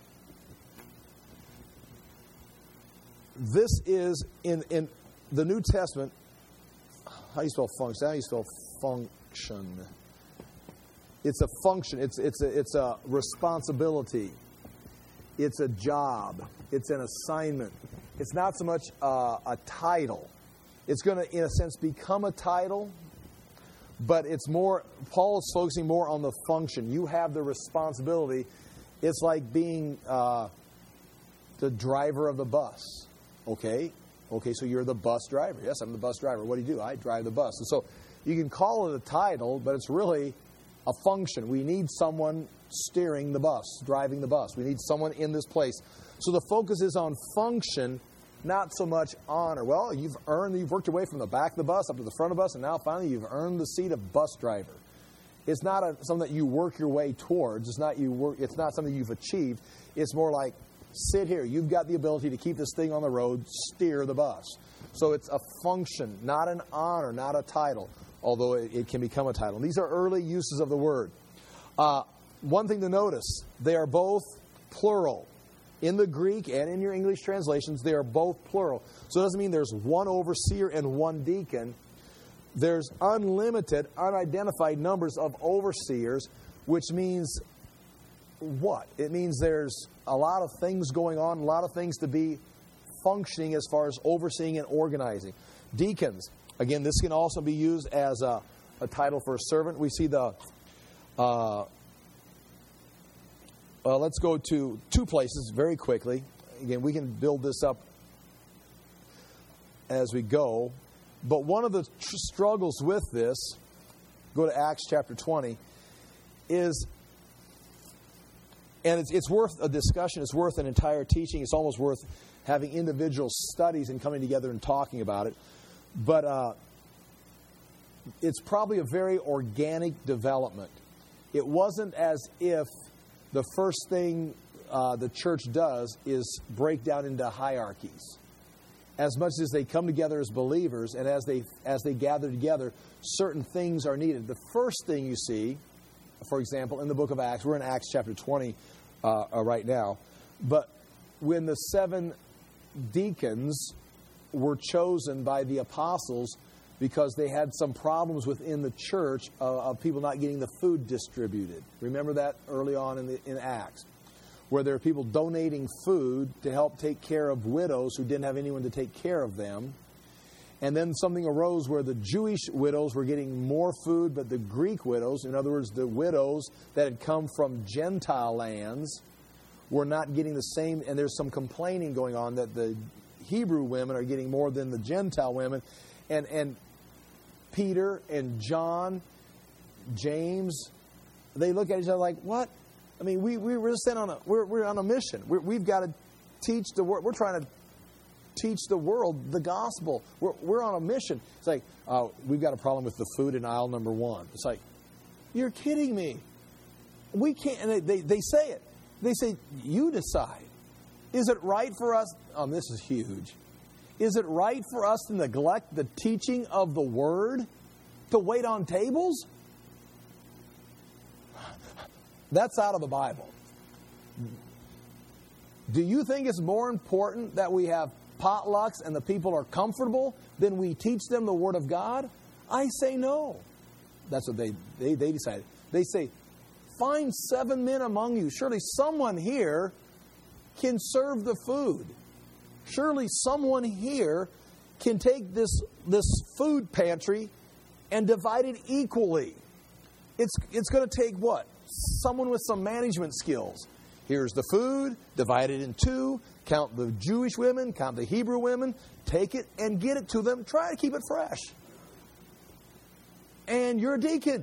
this is in, in the New Testament. How do you spell function? How do you spell function? It's a function. It's it's a it's a responsibility. It's a job. It's an assignment. It's not so much uh, a title. It's going to, in a sense, become a title, but it's more. Paul is focusing more on the function. You have the responsibility. It's like being uh, the driver of the bus. Okay? Okay, so you're the bus driver. Yes, I'm the bus driver. What do you do? I drive the bus. And so you can call it a title, but it's really a function. We need someone steering the bus, driving the bus. We need someone in this place. So the focus is on function, not so much honor. Well, you've earned, you've worked your way from the back of the bus up to the front of the bus, and now finally you've earned the seat of bus driver. It's not a, something that you work your way towards. It's not you work. It's not something you've achieved. It's more like, sit here. You've got the ability to keep this thing on the road, steer the bus. So it's a function, not an honor, not a title, although it, it can become a title. These are early uses of the word. Uh, one thing to notice, they are both plural. In the Greek and in your English translations, they are both plural. So it doesn't mean there's one overseer and one deacon. There's unlimited, unidentified numbers of overseers, which means what? It means there's a lot of things going on, a lot of things to be functioning as far as overseeing and organizing. Deacons, again, this can also be used as a, a title for a servant. We see the, uh, uh, let's go to two places very quickly. Again, we can build this up as we go. But one of the tr- struggles with this, go to Acts chapter twenty, is, and it's, it's worth a discussion, it's worth an entire teaching, it's almost worth having individual studies and coming together and talking about it. But uh, it's probably a very organic development. It wasn't as if the first thing uh, the church does is break down into hierarchies. As much as they come together as believers, and as they as they gather together, certain things are needed. The first thing you see, for example, in the book of Acts, we're in Acts chapter twenty uh, uh, right now, but when the seven deacons were chosen by the apostles because they had some problems within the church of, of people not getting the food distributed. Remember that early on in, the, in Acts, where there are people donating food to help take care of widows who didn't have anyone to take care of them. And then something arose where the Jewish widows were getting more food, but the Greek widows, in other words, the widows that had come from Gentile lands, were not getting the same. And there's some complaining going on that the Hebrew women are getting more than the Gentile women. And, and Peter and John, James, they look at each other like, what? I mean, we, we we're sent on a we're we're on a mission. We're, we've got to teach the world. We're trying to teach the world the gospel. We're we're on a mission. It's like, oh, we've got a problem with the food in aisle number one. It's like, you're kidding me. We can't. And they they, they say it. They say, you decide. Is it right for us? Oh, this is huge. Is it right for us to neglect the teaching of the Word to wait on tables? That's out of the Bible. Do you think it's more important that we have potlucks and the people are comfortable than we teach them the Word of God? I say no. That's what they, they, they decided. They say, find seven men among you. Surely someone here can serve the food. Surely someone here can take this, this food pantry and divide it equally. It's, it's going to take what? Someone with some management skills. Here's the food, divide it in two, count the Jewish women, count the Hebrew women, take it and get it to them. Try to keep it fresh. And you're a deacon.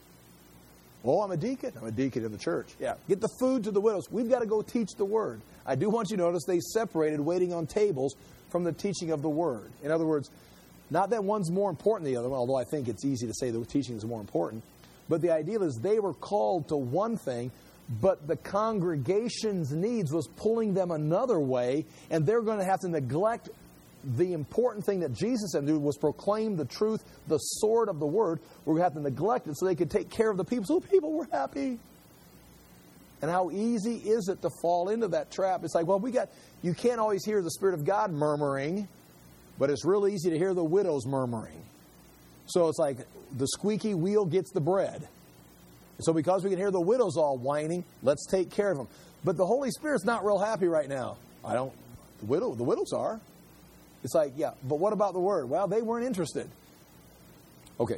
Oh, I'm a deacon. I'm a deacon in the church. Yeah. Get the food to the widows. We've got to go teach the Word. I do want you to notice they separated waiting on tables from the teaching of the Word. In other words, not that one's more important than the other one, although I think it's easy to say the teaching is more important. But the idea is they were called to one thing, but the congregation's needs was pulling them another way, and they're going to have to neglect the important thing that Jesus had to do was proclaim the truth, the sword of the Word. We're going to have to neglect it so they could take care of the people, so the people were happy. And how easy is it to fall into that trap? It's like, well, we got, you can't always hear the Spirit of God murmuring, but it's real easy to hear the widows murmuring. So it's like the squeaky wheel gets the bread. So because we can hear the widows all whining, let's take care of them. But the Holy Spirit's not real happy right now. I don't, the widow, the widows are. It's like, yeah, but what about the Word? Well, they weren't interested. Okay.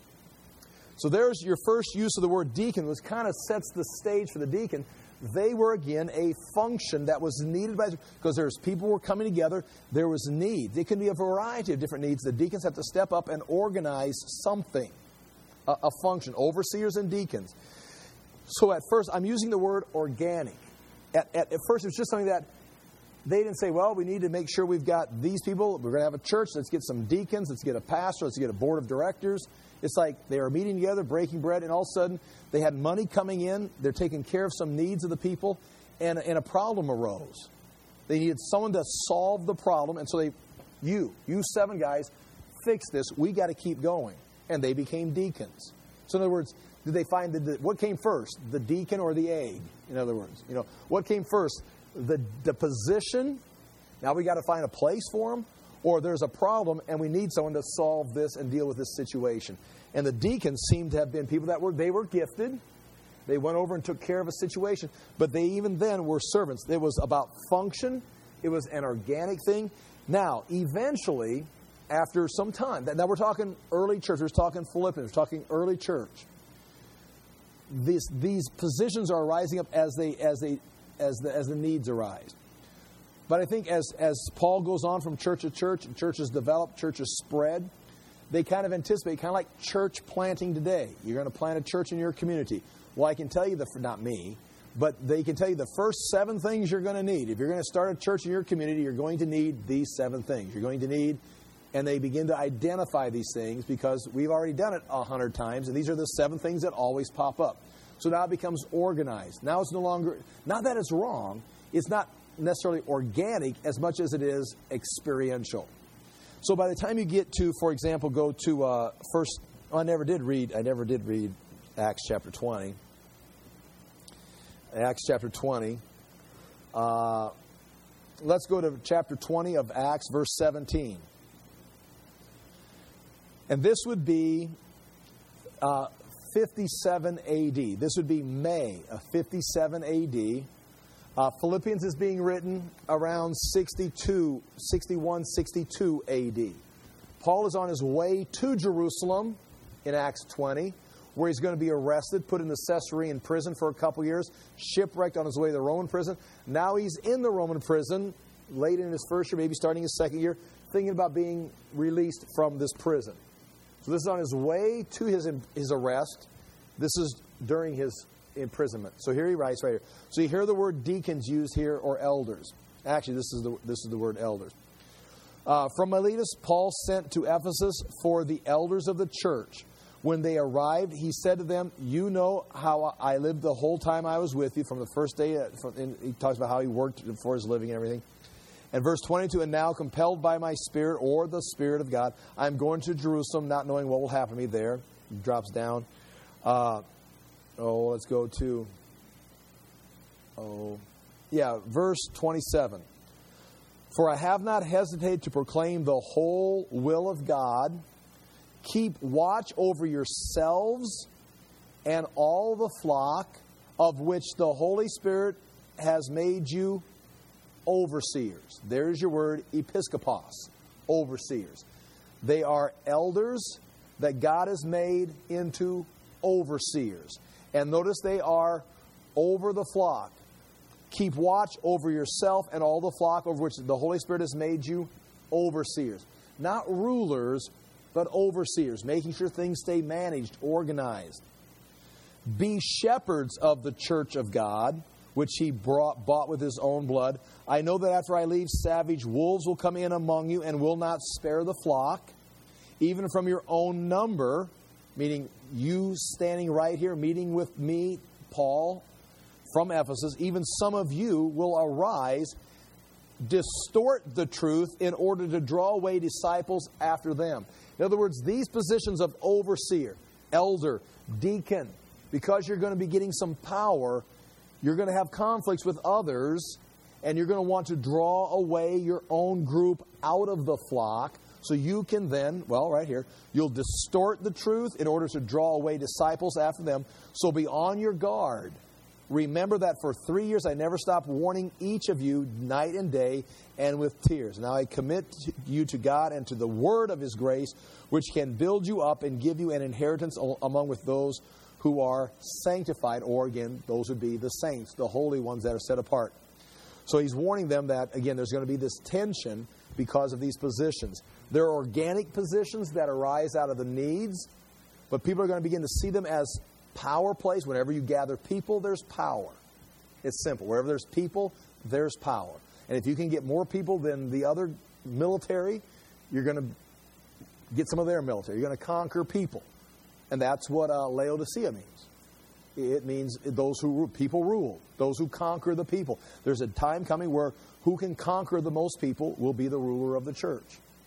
So there's your first use of the word deacon, which kind of sets the stage for the deacon. They were, again, a function that was needed by, because there's people were coming together. There was needs. It can be a variety of different needs. The deacons have to step up and organize something, a, a function, overseers and deacons. So at first, I'm using the word organic. At, at, at first, it was just something that they didn't say, well, we need to make sure we've got these people. We're going to have a church. Let's get some deacons. Let's get a pastor. Let's get a board of directors. It's like they are meeting together, breaking bread, and all of a sudden they had money coming in. They're taking care of some needs of the people, and, and a problem arose. They needed someone to solve the problem, and so they, you, you seven guys, fix this. We got to keep going. And they became deacons. So in other words, did they find the, what came first, the deacon or the egg? In other words, you know, what came first, the the position? Now we got to find a place for them. Or there's a problem and we need someone to solve this and deal with this situation. And the deacons seemed to have been people that were, they were gifted. They went over and took care of a situation. But they even then were servants. It was about function. It was an organic thing. Now, eventually, after some time, now we're talking early church, we're talking Philippians, we're talking early church. These, these positions are rising up as they as they as the as the needs arise. But I think as, as Paul goes on from church to church, and churches develop, churches spread, they kind of anticipate, kind of like church planting today. You're going to plant a church in your community. Well, I can tell you, the not me, but they can tell you the first seven things you're going to need. If you're going to start a church in your community, you're going to need these seven things. You're going to need, and they begin to identify these things because we've already done it a hundred times, and these are the seven things that always pop up. So now it becomes organized. Now it's no longer, not that it's wrong, it's not necessarily organic as much as it is experiential. So by the time you get to, for example, go to uh, first. Oh, I never did read. I never did read Acts chapter twenty. Acts chapter twenty. Uh, let's go to chapter twenty of Acts, verse seventeen. And this would be uh, fifty-seven A D. This would be May of fifty-seven A D. Uh, Philippians is being written around sixty-two, sixty-one, sixty-two A D. Paul is on his way to Jerusalem in Acts twenty, where he's going to be arrested, put in the Caesarean prison for a couple years, shipwrecked on his way to the Roman prison. Now he's in the Roman prison, late in his first year, maybe starting his second year, thinking about being released from this prison. So this is on his way to his, his arrest. This is during his imprisonment. So here he writes right here. So you hear the word deacons used here, or elders. Actually, this is the, this is the word elders. Uh, from Miletus, Paul sent to Ephesus for the elders of the church. When they arrived, he said to them, you know how I lived the whole time I was with you, from the first day. From, and he talks about how he worked for his living and everything. And verse twenty-two, and now compelled by my spirit, or the Spirit of God, I am going to Jerusalem, not knowing what will happen to me there. He drops down. Uh, oh, let's go to, oh, yeah, verse twenty-seven. For I have not hesitated to proclaim the whole will of God. Keep watch over yourselves and all the flock of which the Holy Spirit has made you overseers. There's your word, episkopos, overseers. They are elders that God has made into overseers. And notice they are over the flock. Keep watch over yourself and all the flock over which the Holy Spirit has made you overseers. Not rulers, but overseers, making sure things stay managed, organized. Be shepherds of the church of God, which he brought, bought with his own blood. I know that after I leave, savage wolves will come in among you and will not spare the flock. Even from your own number, meaning you standing right here, meeting with me, Paul, from Ephesus, even some of you will arise, distort the truth in order to draw away disciples after them. In other words, these positions of overseer, elder, deacon, because you're going to be getting some power, you're going to have conflicts with others, and you're going to want to draw away your own group out of the flock, so you can then, well, right here, you'll distort the truth in order to draw away disciples after them. So be on your guard. Remember that for three years I never stopped warning each of you night and day and with tears. Now I commit you to God and to the word of his grace, which can build you up and give you an inheritance among with those who are sanctified, or again, those would be the saints, the holy ones that are set apart. So he's warning them that, again, there's going to be this tension because of these positions. There are organic positions that arise out of the needs, but people are going to begin to see them as power plays. Whenever you gather people, there's power. It's simple. Wherever there's people, there's power. And if you can get more people than the other military, you're going to get some of their military. You're going to conquer people. And that's what uh, Laodicea means. It means those who people rule, those who conquer the people. There's a time coming where who can conquer the most people will be the ruler of the church.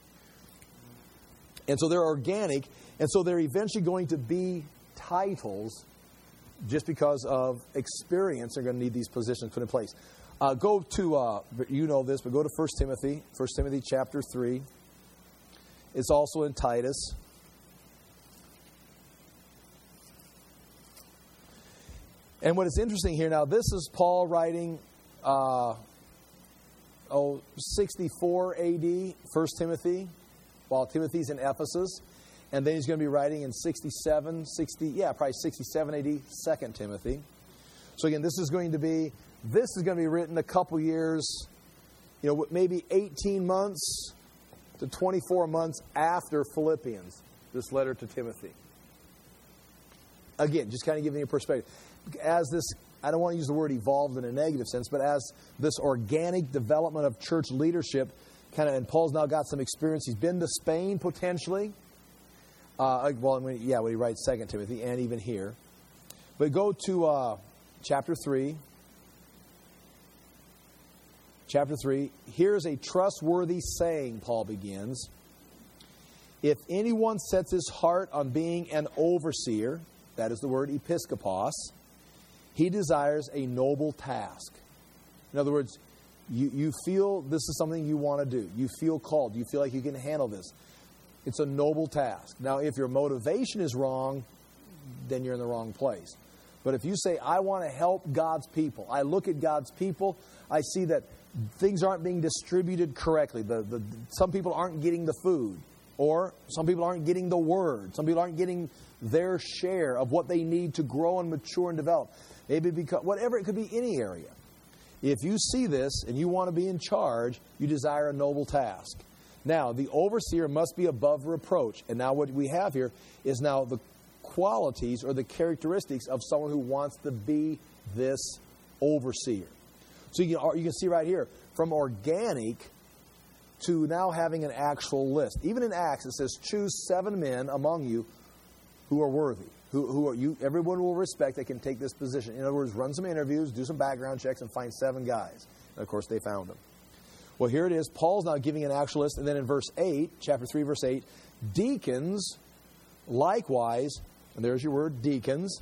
And so they're organic, and so they're eventually going to be titles just because of experience. They're going to need these positions put in place. Uh, go to, uh, you know this, but go to First Timothy, First Timothy chapter three. It's also in Titus. And what is interesting here, now this is Paul writing, uh, oh, sixty-four A D, First Timothy, while Timothy's in Ephesus. And then he's going to be writing in sixty-seven, sixty, yeah, probably sixty-seven A D, Second Timothy. So again, this is going to be, this is going to be written a couple years, you know, maybe eighteen months to twenty-four months after Philippians, this letter to Timothy. Again, just kind of giving you a perspective. As this, I don't want to use the word evolved in a negative sense, but as this organic development of church leadership, kind of, and Paul's now got some experience. He's been to Spain potentially. Uh, well, when, yeah, when he writes Second Timothy, and even here. But go to uh, chapter three. Chapter three. Here's a trustworthy saying, Paul begins. If anyone sets his heart on being an overseer, that is the word episkopos, he desires a noble task. In other words, you, you feel this is something you want to do. You feel called. You feel like you can handle this. It's a noble task. Now, if your motivation is wrong, then you're in the wrong place. But if you say, I want to help God's people, I look at God's people, I see that things aren't being distributed correctly. The, the, some people aren't getting the food, or some people aren't getting the word. Some people aren't getting their share of what they need to grow and mature and develop. Maybe because, whatever, it could be any area. If you see this and you want to be in charge, you desire a noble task. Now, the overseer must be above reproach. And now what we have here is now the qualities or the characteristics of someone who wants to be this overseer. So you can, you can see right here, from organic to now having an actual list. Even in Acts, it says, choose seven men among you who are worthy. Who, who are you? Everyone will respect that can take this position. In other words, run some interviews, do some background checks, and find seven guys. And of course, they found them. Well, here it is. Paul's now giving an actual list. And then in verse eight, chapter three, verse eight, deacons, likewise, and there's your word, deacons,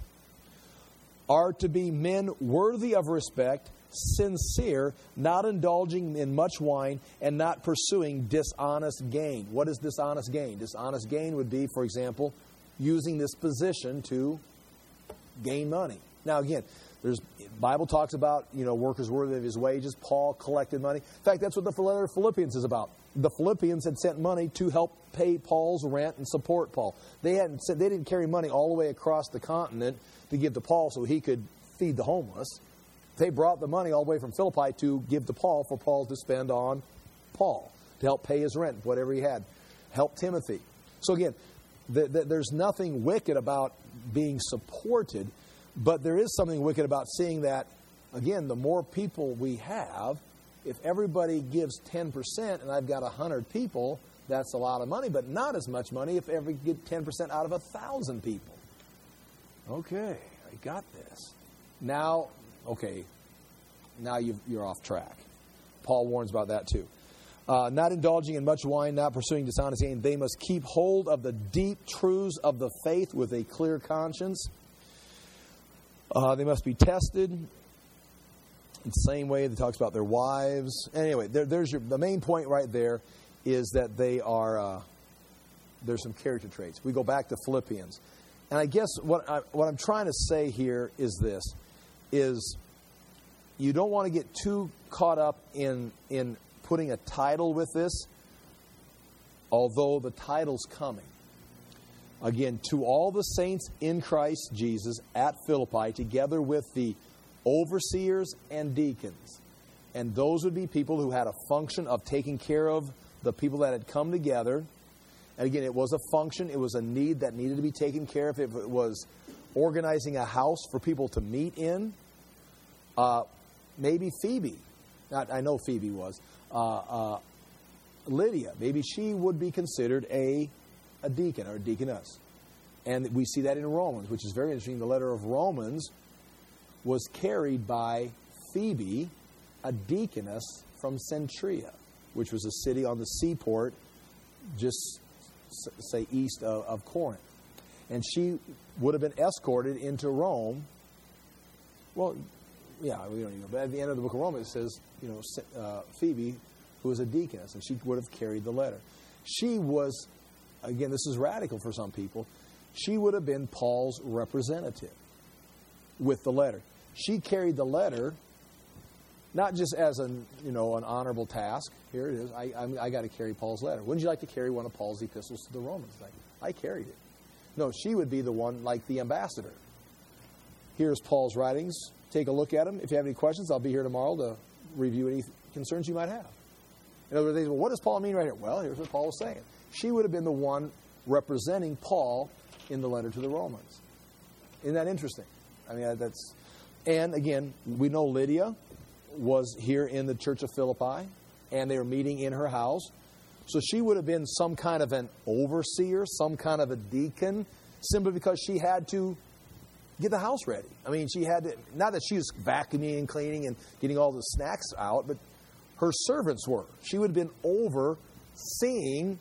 are to be men worthy of respect, sincere, not indulging in much wine, and not pursuing dishonest gain. What is dishonest gain? Dishonest gain would be, for example, using this position to gain money. Now, again, there's Bible talks about, you know, workers worthy of his wages. Paul collected money. In fact, that's what the letter of Philippians is about. The Philippians had sent money to help pay Paul's rent and support Paul. They hadn't they didn't carry money all the way across the continent to give to Paul so he could feed the homeless. They brought the money all the way from Philippi to give to Paul for Paul to spend on Paul, to help pay his rent, whatever he had. Help Timothy. So again, the, the, there's nothing wicked about being supported, but there is something wicked about seeing that, again, the more people we have, if everybody gives ten percent and I've got one hundred people, that's a lot of money, but not as much money if every get ten percent out of one thousand people. Okay, I got this. Now, okay, now you've, you're off track. Paul warns about that too. Uh, not indulging in much wine, not pursuing dishonest gain. They must keep hold of the deep truths of the faith with a clear conscience. Uh, they must be tested. In the same way that talks about their wives. Anyway, there, there's your, the main point right there is that they are, uh, there's some character traits. We go back to Philippians. And I guess what, I, what I'm trying to say here is this, is you don't want to get too caught up in, in putting a title with this, although the title's coming. Again, to all the saints in Christ Jesus at Philippi, together with the overseers and deacons. And those would be people who had a function of taking care of the people that had come together. And again, it was a function. It was a need that needed to be taken care of. If it was organizing a house for people to meet in, uh, maybe Phoebe. Not, I know Phoebe was. Uh, uh, Lydia. Maybe she would be considered a, a deacon or a deaconess. And we see that in Romans, which is very interesting. The letter of Romans was carried by Phoebe, a deaconess from Centria, which was a city on the seaport just, say, east of, of Corinth. And she would have been escorted into Rome. Well, yeah, we don't even know. But at the end of the book of Romans, it says, you know, uh, Phoebe, who was a deaconess, and she would have carried the letter. She was, again, this is radical for some people, she would have been Paul's representative with the letter. She carried the letter not just as an, you know, an honorable task. Here it is. I, I, I got to carry Paul's letter. Wouldn't you like to carry one of Paul's epistles to the Romans? Like, I carried it. No, she would be the one like the ambassador. Here's Paul's writings. Take a look at them. If you have any questions, I'll be here tomorrow to review any concerns you might have. In other words, they say, well, what does Paul mean right here? Well, here's what Paul is saying. She would have been the one representing Paul in the letter to the Romans. Isn't that interesting? I mean, that's... And again, we know Lydia was here in the church of Philippi, and they were meeting in her house. So she would have been some kind of an overseer, some kind of a deacon, simply because she had to get the house ready. I mean, she had to, not that she was vacuuming and cleaning and getting all the snacks out, but her servants were. She would have been overseeing,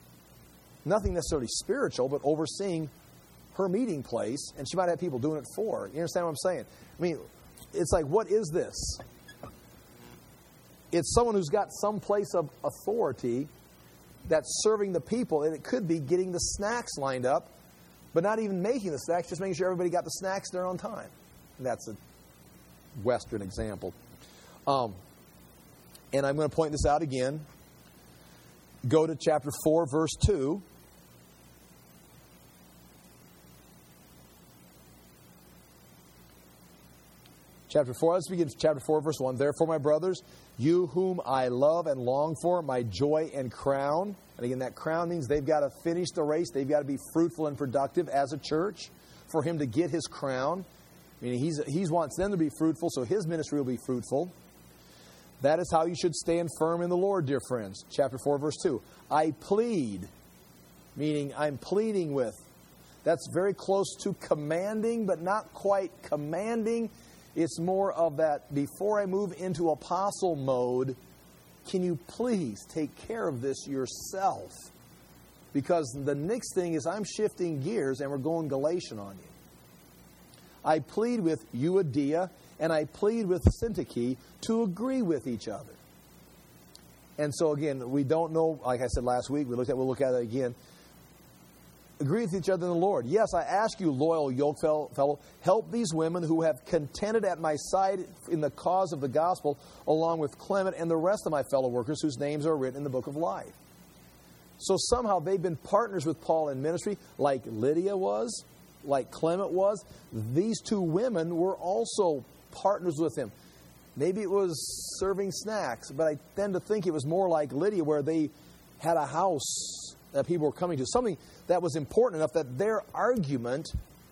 nothing necessarily spiritual, but overseeing her meeting place, and she might have people doing it for her. You understand what I'm saying? I mean, it's like, what is this? It's someone who's got some place of authority that's serving the people, and it could be getting the snacks lined up, but not even making the snacks, just making sure everybody got the snacks there on time. And that's a Western example. Um, and I'm going to point this out again. Go to chapter four, verse two. Chapter four, let's begin chapter four, verse one. Therefore, my brothers, you whom I love and long for, my joy and crown. And again, that crown means they've got to finish the race. They've got to be fruitful and productive as a church for him to get his crown. Meaning he's, he wants them to be fruitful, so his ministry will be fruitful. That is how you should stand firm in the Lord, dear friends. Chapter four, verse two. I plead, meaning I'm pleading with. That's very close to commanding, but not quite commanding. It's more of that, before I move into apostle mode, can you please take care of this yourself? Because the next thing is I'm shifting gears and we're going Galatian on you. I plead with Euodia and I plead with Syntyche to agree with each other. And so again, we don't know, like I said last week, we looked at, we'll look at it again. Agree with each other in the Lord. Yes, I ask you, loyal yoke fellow, help these women who have contended at my side in the cause of the gospel, along with Clement and the rest of my fellow workers whose names are written in the book of life. So somehow they've been partners with Paul in ministry, like Lydia was, like Clement was. These two women were also partners with him. Maybe it was serving snacks, but I tend to think it was more like Lydia, where they had a house that people were coming to. Something that was important enough that their argument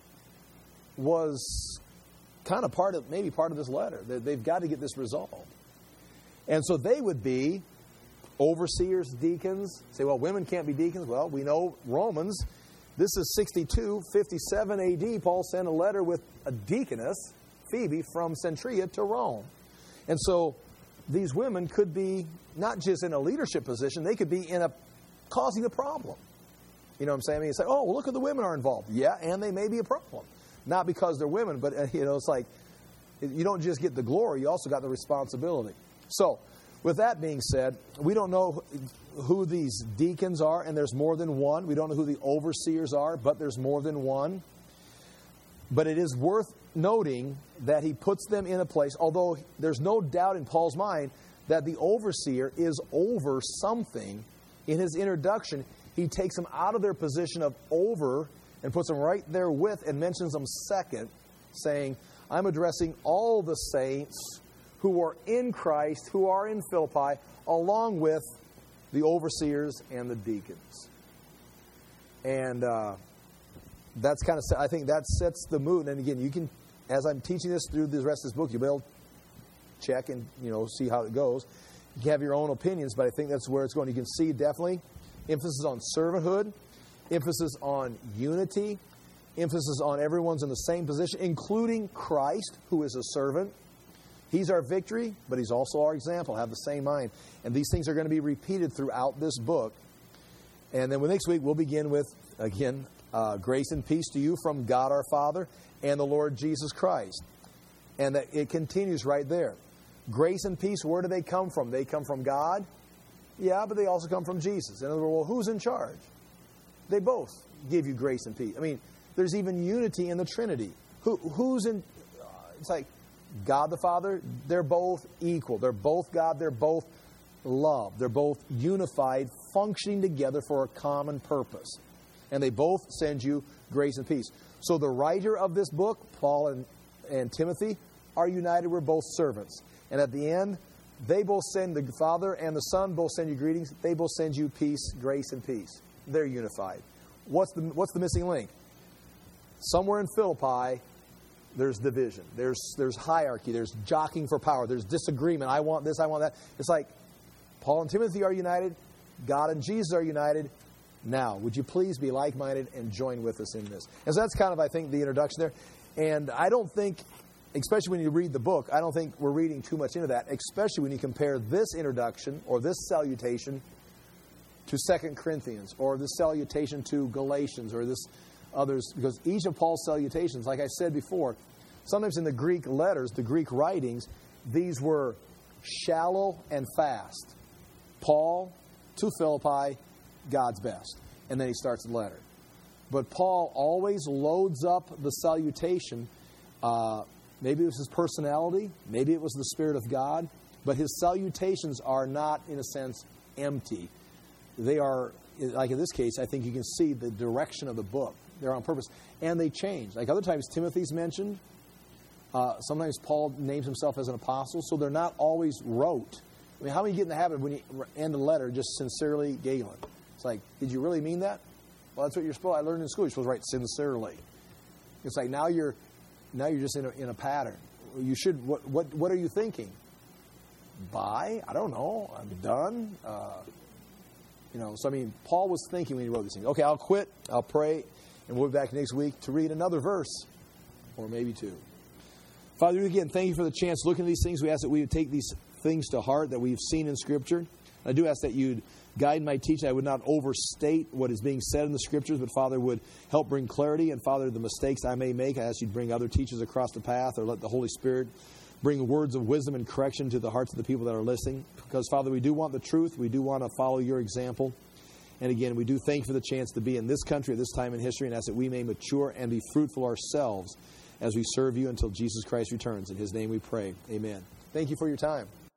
was kind of part of, maybe part of this letter. They've got to get this resolved. And so they would be overseers, deacons. Say, well, women can't be deacons. Well, we know Romans. This is sixty-two, fifty-seven A D. Paul sent a letter with a deaconess, Phoebe, from Centuria to Rome. And so these women could be not just in a leadership position, they could be in a causing a problem. You know what I'm saying? I mean, you say, oh, well, look at the women are involved. Yeah, and they may be a problem. Not because they're women, but, uh, you know, it's like you don't just get the glory, you also got the responsibility. So, with that being said, we don't know who these deacons are, and there's more than one. We don't know who the overseers are, but there's more than one. But it is worth noting that he puts them in a place, although there's no doubt in Paul's mind that the overseer is over something. In his introduction, he takes them out of their position of over and puts them right there with and mentions them second, saying, I'm addressing all the saints who are in Christ, who are in Philippi, along with the overseers and the deacons. And uh, that's kind of, I think that sets the mood. And again, you can, as I'm teaching this through the rest of this book, you'll be able to check and, you know, see how it goes. You can have your own opinions, but I think that's where it's going. You can see definitely emphasis on servanthood, emphasis on unity, emphasis on everyone's in the same position, including Christ, who is a servant. He's our victory, but he's also our example. Have the same mind. And these things are going to be repeated throughout this book. And then next week, we'll begin with, again, uh, grace and peace to you from God our Father and the Lord Jesus Christ. And that it continues right there. Grace and peace, where do they come from? They come from God? Yeah, but they also come from Jesus. In other words, well, who's in charge? They both give you grace and peace. I mean, there's even unity in the Trinity. Who, who's in... Uh, it's like God the Father, they're both equal. They're both God. They're both love. They're both unified, functioning together for a common purpose. And they both send you grace and peace. So the writer of this book, Paul and, and Timothy, are united. We're both servants. And at the end, they both send, the Father and the Son both send you greetings. They both send you peace, grace, and peace. They're unified. What's the, what's the missing link? Somewhere in Philippi, there's division. There's, there's hierarchy. There's jockeying for power. There's disagreement. I want this, I want that. It's like Paul and Timothy are united. God and Jesus are united. Now, would you please be like-minded and join with us in this? And so that's kind of, I think, the introduction there. And I don't think... especially when you read the book, I don't think we're reading too much into that, especially when you compare this introduction or this salutation to Second Corinthians or this salutation to Galatians or this others, because each of Paul's salutations, like I said before, sometimes in the Greek letters, the Greek writings, these were shallow and fast. Paul to Philippi, God's best. And then he starts the letter. But Paul always loads up the salutation. Uh, maybe it was his personality. Maybe it was the Spirit of God. But his salutations are not, in a sense, empty. They are, like in this case, I think you can see the direction of the book. They're on purpose. And they change. Like other times, Timothy's mentioned. Uh, sometimes Paul names himself as an apostle. So they're not always rote. I mean, how many get in the habit of when you end a letter just sincerely Galen? It's like, did you really mean that? Well, that's what you're supposed. I learned in school. You're supposed to write sincerely. It's like now you're, now you're just in a, in a pattern. You should. What what what are you thinking? Bye. I don't know. I'm done. Uh, you know. So I mean, Paul was thinking when he wrote these things. Okay, I'll quit. I'll pray, and we'll be back next week to read another verse, or maybe two. Father, again, thank you for the chance to look into these things. We ask that we would take these things to heart that we've seen in Scripture. I do ask that you'd guide my teaching. I would not overstate what is being said in the Scriptures, but Father would help bring clarity. And Father, the mistakes I may make, I ask you to bring other teachers across the path, or let the Holy Spirit bring words of wisdom and correction to the hearts of the people that are listening. Because Father, we do want the truth. We do want to follow your example. And again, we do thank you for the chance to be in this country at this time in history, and ask that we may mature and be fruitful ourselves as we serve you until Jesus Christ returns. In his name we pray. Amen. Thank you for your time.